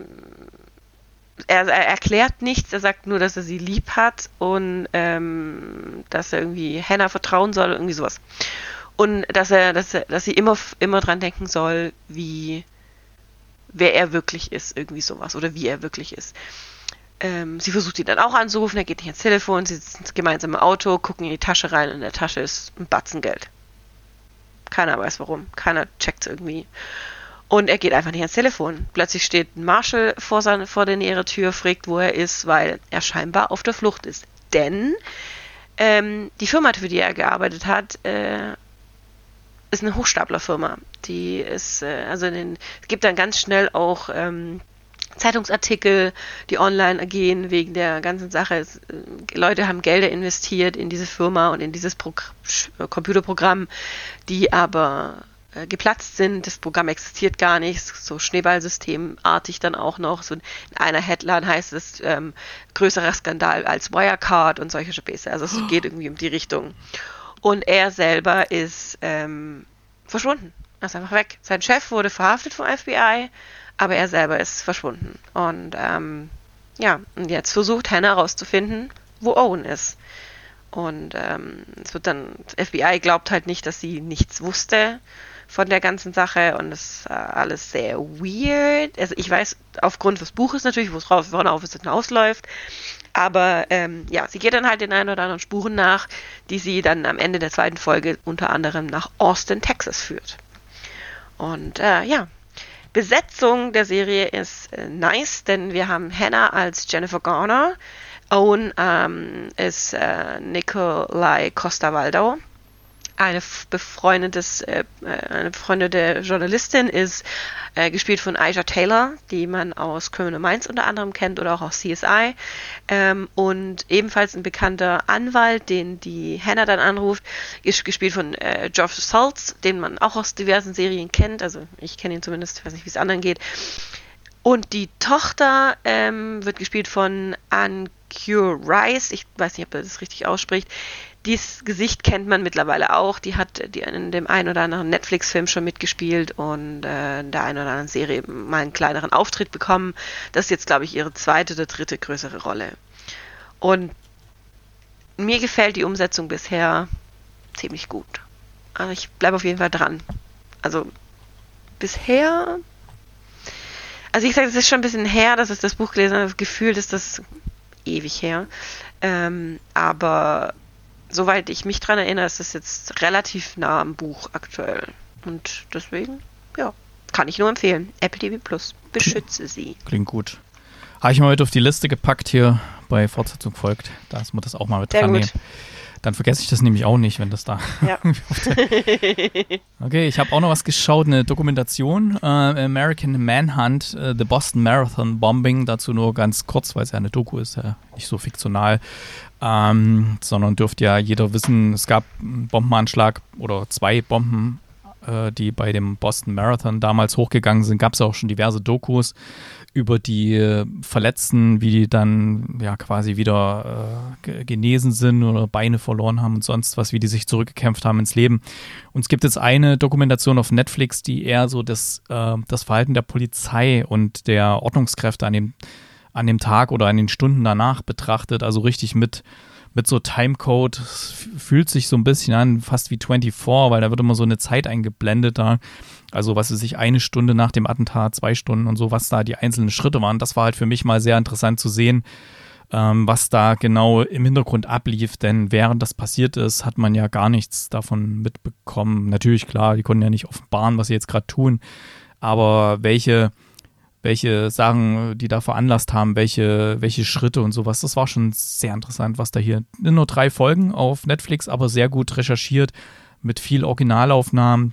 Er, er erklärt nichts, er sagt nur, dass er sie lieb hat und ähm, dass er irgendwie Hannah vertrauen soll, irgendwie sowas. Und dass er, dass er, dass sie immer, immer dran denken soll, wie, wer er wirklich ist, irgendwie sowas, oder wie er wirklich ist. Ähm, sie versucht ihn dann auch anzurufen, er geht nicht ans Telefon, sie sitzen gemeinsam im Auto, gucken in die Tasche rein und in der Tasche ist ein Batzen Geld. Keiner weiß warum, keiner checkt es irgendwie. Und er geht einfach nicht ans Telefon. Plötzlich steht ein Marshall vor, seine, vor der näheren Tür, fragt, wo er ist, weil er scheinbar auf der Flucht ist. Denn ähm, die Firma, für die er gearbeitet hat, äh, ist eine Hochstaplerfirma. Die ist, äh, also den, es gibt dann ganz schnell auch ähm, Zeitungsartikel, die online gehen wegen der ganzen Sache. Es, äh, Leute haben Gelder investiert in diese Firma und in dieses Progr- Computerprogramm, die aber äh, geplatzt sind. Das Programm existiert gar nicht, so Schneeballsystemartig dann auch noch. So in einer Headline heißt es ähm, größerer Skandal als Wirecard und solche Späße. Also es geht irgendwie um die Richtung. Und er selber ist ähm, verschwunden. Er ist einfach weg. Sein Chef wurde verhaftet vom F B I, aber er selber ist verschwunden. Und ähm, ja, und jetzt versucht Hannah herauszufinden, wo Owen ist. Und ähm, es wird dann, das F B I glaubt halt nicht, dass sie nichts wusste von der ganzen Sache und es ist äh, alles sehr weird. Also ich weiß aufgrund des Buches natürlich, worauf es hinausläuft, aber ähm, ja, sie geht dann halt den ein oder anderen Spuren nach, die sie dann am Ende der zweiten Folge unter anderem nach Austin, Texas führt. Und äh, ja, Besetzung der Serie ist äh, nice, denn wir haben Hannah als Jennifer Garner, Owen ähm, ist äh, Nikolai Costa-Waldau, eine befreundetes, äh, eine befreundete Journalistin ist äh, gespielt von Aisha Taylor, die man aus Criminal Minds unter anderem kennt oder auch aus C S I, ähm, und ebenfalls ein bekannter Anwalt, den die Hannah dann anruft, ist gespielt von äh, Geoff Saltz, den man auch aus diversen Serien kennt, also ich kenne ihn zumindest, ich weiß nicht, wie es anderen geht. Und die Tochter ähm, wird gespielt von Anne Cure Rice, ich weiß nicht, ob er das richtig ausspricht. Dieses Gesicht kennt man mittlerweile auch. Die hat die in dem einen oder anderen Netflix-Film schon mitgespielt und äh, in der einen oder anderen Serie mal einen kleineren Auftritt bekommen. Das ist jetzt, glaube ich, ihre zweite oder dritte größere Rolle. Und mir gefällt die Umsetzung bisher ziemlich gut. Also ich bleibe auf jeden Fall dran. Also bisher... Also ich sage, es ist schon ein bisschen her, dass ich das Buch gelesen habe. Gefühlt ist das ewig her. Ähm, aber soweit ich mich dran erinnere, ist das jetzt relativ nah am Buch aktuell. Und deswegen, ja, kann ich nur empfehlen. Apple T V Plus, beschütze sie. Klingt gut. Habe ich mal heute auf die Liste gepackt hier bei Fortsetzung folgt. Da muss man das auch mal mit dran nehmen. Dann vergesse ich das nämlich auch nicht, wenn das da... Ja. Okay, ich habe auch noch was geschaut, eine Dokumentation, äh, American Manhunt, äh, The Boston Marathon Bombing, dazu nur ganz kurz, weil es ja eine Doku ist, ja nicht so fiktional, ähm, sondern dürfte ja jeder wissen, es gab einen Bombenanschlag oder zwei Bomben, äh, die bei dem Boston Marathon damals hochgegangen sind, gab es auch schon diverse Dokus über die Verletzten, wie die dann ja quasi wieder äh, genesen sind oder Beine verloren haben und sonst was, wie die sich zurückgekämpft haben ins Leben. Und es gibt jetzt eine Dokumentation auf Netflix, die eher so das, äh, das Verhalten der Polizei und der Ordnungskräfte an dem, an dem Tag oder an den Stunden danach betrachtet, also richtig mit mit so Timecode, fühlt sich so ein bisschen an, fast wie vierundzwanzig, weil da wird immer so eine Zeit eingeblendet da. Also was weiß ich, eine Stunde nach dem Attentat, zwei Stunden und so, was da die einzelnen Schritte waren. Das war halt für mich mal sehr interessant zu sehen, ähm, was da genau im Hintergrund ablief. Denn während das passiert ist, hat man ja gar nichts davon mitbekommen. Natürlich, klar, die konnten ja nicht offenbaren, was sie jetzt gerade tun. Aber welche... welche Sachen, die da veranlasst haben, welche, welche Schritte und sowas. Das war schon sehr interessant, was da hier, nur drei Folgen auf Netflix, aber sehr gut recherchiert, mit viel Originalaufnahmen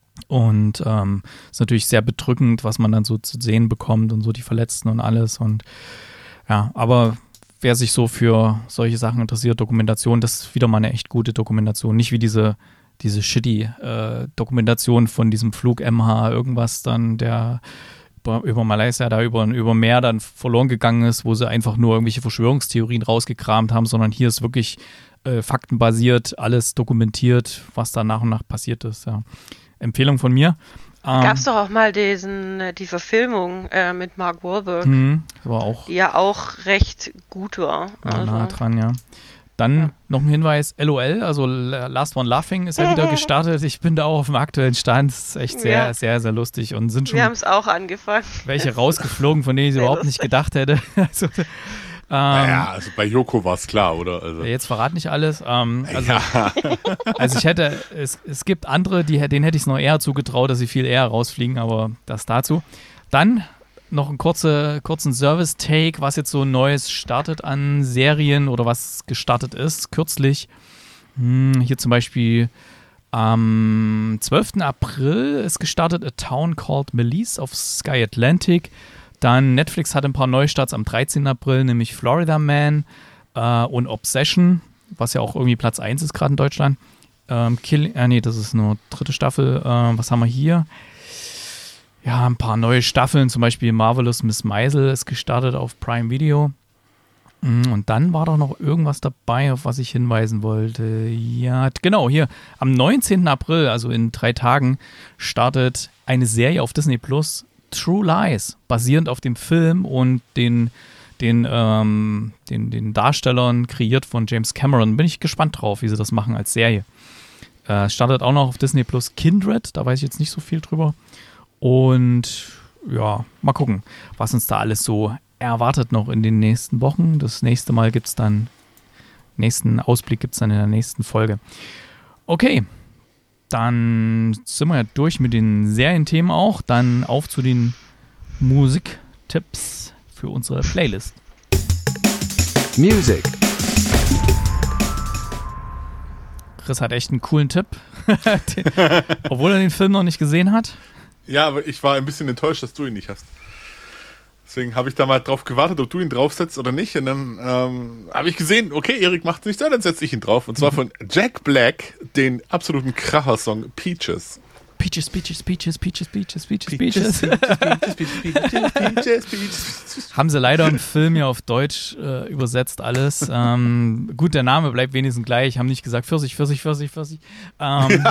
und ähm, ist natürlich sehr bedrückend, was man dann so zu sehen bekommt und so die Verletzten und alles und ja, aber wer sich so für solche Sachen interessiert, Dokumentation, das ist wieder mal eine echt gute Dokumentation, nicht wie diese diese shitty äh, Dokumentation von diesem Flug M H irgendwas dann, der über Malaysia da über, über Meer dann verloren gegangen ist, wo sie einfach nur irgendwelche Verschwörungstheorien rausgekramt haben, sondern hier ist wirklich äh, faktenbasiert, alles dokumentiert, was da nach und nach passiert ist. Ja. Empfehlung von mir. Ähm, Gab es doch auch mal diesen, die Verfilmung äh, mit Mark Wahlberg, mh, war auch, die ja auch recht gut war. war Also. nah dran, ja. Dann Ja. noch ein Hinweis, L O L, also Last One Laughing ist ja wieder gestartet. Ich bin da auch auf dem aktuellen Stand. Das ist echt sehr, Ja. sehr, sehr lustig und sind schon Wir haben es auch angefangen. welche rausgeflogen, von denen ich Sehr überhaupt nicht lustig. gedacht hätte. Also, ähm, Naja, also bei Joko war es klar, oder? Also, jetzt verrat nicht alles. Ähm, also, ja. also ich hätte, es, es gibt andere, die, denen hätte ich es noch eher zugetraut, dass sie viel eher rausfliegen, aber das dazu. Dann noch einen kurze, kurzen Service-Take, was jetzt so Neues startet an Serien oder was gestartet ist, kürzlich. Hm, hier zum Beispiel am zwölften April ist gestartet A Town Called Melise auf Sky Atlantic. Dann Netflix hat ein paar Neustarts am dreizehnten April, nämlich Florida Man äh, und Obsession, was ja auch irgendwie Platz eins ist gerade in Deutschland. Ähm, Kill, äh, nee, das ist nur dritte Staffel. Äh, was haben wir hier? Ja, ein paar neue Staffeln, zum Beispiel Marvelous Miss Maisel ist gestartet auf Prime Video. Und dann war doch noch irgendwas dabei, auf was ich hinweisen wollte. Ja, genau, hier am neunzehnten April, also in drei Tagen, startet eine Serie auf Disney Plus, True Lies, basierend auf dem Film und den, den, ähm, den, den Darstellern kreiert von James Cameron. Bin ich gespannt drauf, wie sie das machen als Serie. Äh, startet auch noch auf Disney Plus Kindred, da weiß ich jetzt nicht so viel drüber. Und ja, mal gucken, was uns da alles so erwartet noch in den nächsten Wochen. Das nächste Mal gibt es dann, nächsten Ausblick gibt es dann in der nächsten Folge. Okay, dann sind wir ja durch mit den Serienthemen auch. Dann auf zu den Musiktipps für unsere Playlist. Music. Chris hat echt einen coolen Tipp, obwohl er den Film noch nicht gesehen hat. Ja, aber ich war ein bisschen enttäuscht, dass du ihn nicht hast. Deswegen habe ich da mal drauf gewartet, ob du ihn draufsetzt oder nicht. Und dann ähm, habe ich gesehen, okay, Erik macht es nicht, dann setze ich ihn drauf. Und zwar von Jack Black, den absoluten Kracher-Song Peaches. Peaches, Peaches, Peaches, Peaches, Peaches, Peaches, Peaches, Peaches. Peaches, Peaches, Peaches, Peaches. Haben sie leider im Film ja auf Deutsch äh, übersetzt alles. Ähm, gut, der Name bleibt wenigstens gleich. Haben nicht gesagt Pfirsich, Pfirsich, Pfirsich, Pfirsich. Ähm,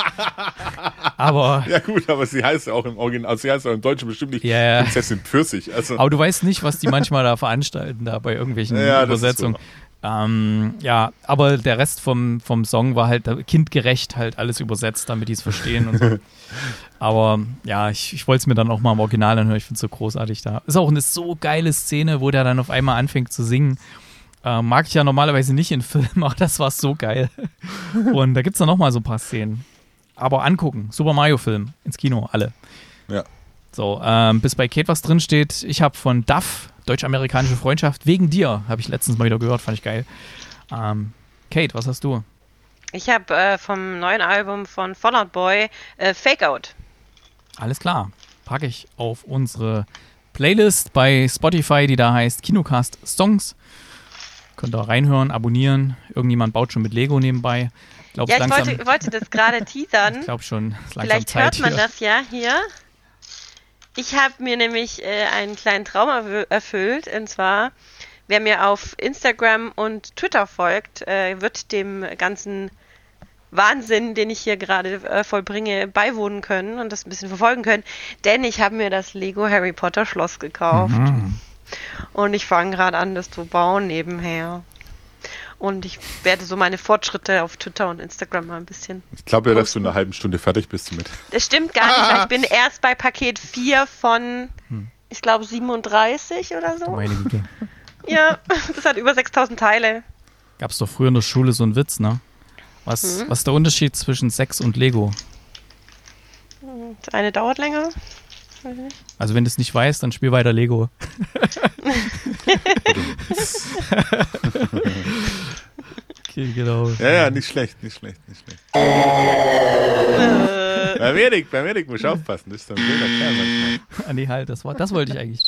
aber... Ja gut, aber sie heißt ja auch im Original, also sie heißt auch im Deutschen bestimmt nicht yeah. Prinzessin Pfirsich. Also. Aber du weißt nicht, was die manchmal da veranstalten, da bei irgendwelchen ja, Übersetzungen. Ähm, ja, aber der Rest vom, vom Song war halt kindgerecht, halt alles übersetzt, damit die es verstehen und so. Aber ja, ich, ich wollte es mir dann auch mal im Original anhören, ich finde es so großartig da. Ist auch eine so geile Szene, wo der dann auf einmal anfängt zu singen. Äh, mag ich ja normalerweise nicht in Filmen, aber das war so geil. Und da gibt es dann nochmal so ein paar Szenen. Aber angucken, Super Mario Film, ins Kino, alle. Ja. So, ähm, bis bei Kate was drin steht, ich habe von Duff, Deutsch-amerikanische Freundschaft, wegen dir, habe ich letztens mal wieder gehört, fand ich geil. Ähm, Kate, was hast du? Ich habe äh, vom neuen Album von Fall Out Boy äh, Fake Out. Alles klar, packe ich auf unsere Playlist bei Spotify, die da heißt Kinocast Songs. Könnt ihr reinhören, abonnieren. Irgendjemand baut schon mit Lego nebenbei. Glaub's ja, ich langsam, wollte, wollte das gerade teasern. Ich glaube schon, ist langsam Vielleicht Zeit hört man hier. das ja hier. Ich habe mir nämlich äh, einen kleinen Traum erf- erfüllt. Und zwar, wer mir auf Instagram und Twitter folgt, äh, wird dem ganzen Wahnsinn, den ich hier gerade äh, vollbringe, beiwohnen können und das ein bisschen verfolgen können. Denn ich habe mir das Lego Harry Potter Schloss gekauft. Mhm. Und ich fange gerade an, das zu bauen nebenher. Und ich werde so meine Fortschritte auf Twitter und Instagram mal ein bisschen. Ich glaube ja, dass du in einer halben Stunde fertig bist damit. Das stimmt gar nicht, weil ich bin erst bei Paket vier von, hm. ich glaube, siebenunddreißig oder so. Meine Güte. Ja, das hat über sechstausend Teile. Gab es doch früher in der Schule so einen Witz, ne? Was, hm. was ist der Unterschied zwischen Sex und Lego? Das eine dauert länger. Also wenn du es nicht weißt, dann spiel weiter Lego. Okay, genau. Ja, ja, nicht schlecht, nicht schlecht, nicht schlecht. Äh. Beim Erik, beim Erik muss ich aufpassen, das ist so ein blöder Kerl manchmal. Ah nee, halt, das, war, das wollte ich eigentlich.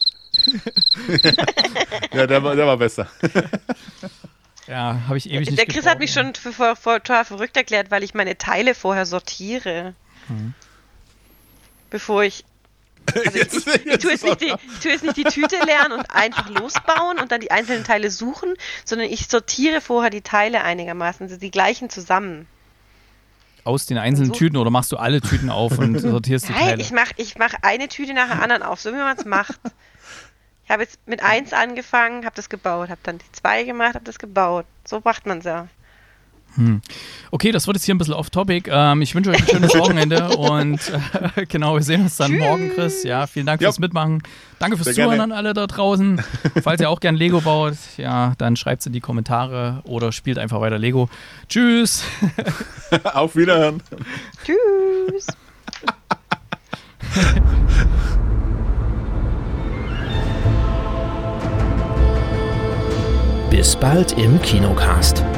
Ja, der war, der war besser. Ja, habe ich ewig nicht Der Chris gebraucht, hat mich schon für, für, für, total verrückt erklärt, weil ich meine Teile vorher sortiere. Mhm. Bevor ich Also ich, ich, ich, tue jetzt nicht die, ich tue jetzt nicht die Tüte leeren und einfach losbauen und dann die einzelnen Teile suchen, sondern ich sortiere vorher die Teile einigermaßen, also die gleichen zusammen. Aus den einzelnen so. Tüten oder machst du alle Tüten auf und sortierst die Nein, Teile? ich mache ich mach eine Tüte nach der anderen auf, so wie man es macht. Ich habe jetzt mit eins angefangen, habe das gebaut, habe dann die zwei gemacht, habe das gebaut. So macht man es ja. Hm. Okay, das wird jetzt hier ein bisschen off-topic. Ähm, ich wünsche euch ein schönes Wochenende und äh, genau, wir sehen uns dann Tschüss. morgen, Chris. Ja, vielen Dank fürs Mitmachen. Danke fürs Sehr Zuhören gerne. an alle da draußen. Falls ihr auch gern Lego baut, ja, dann schreibt es in die Kommentare oder spielt einfach weiter Lego. Tschüss. Auf Wiederhören. Tschüss. Bis bald im Kinocast.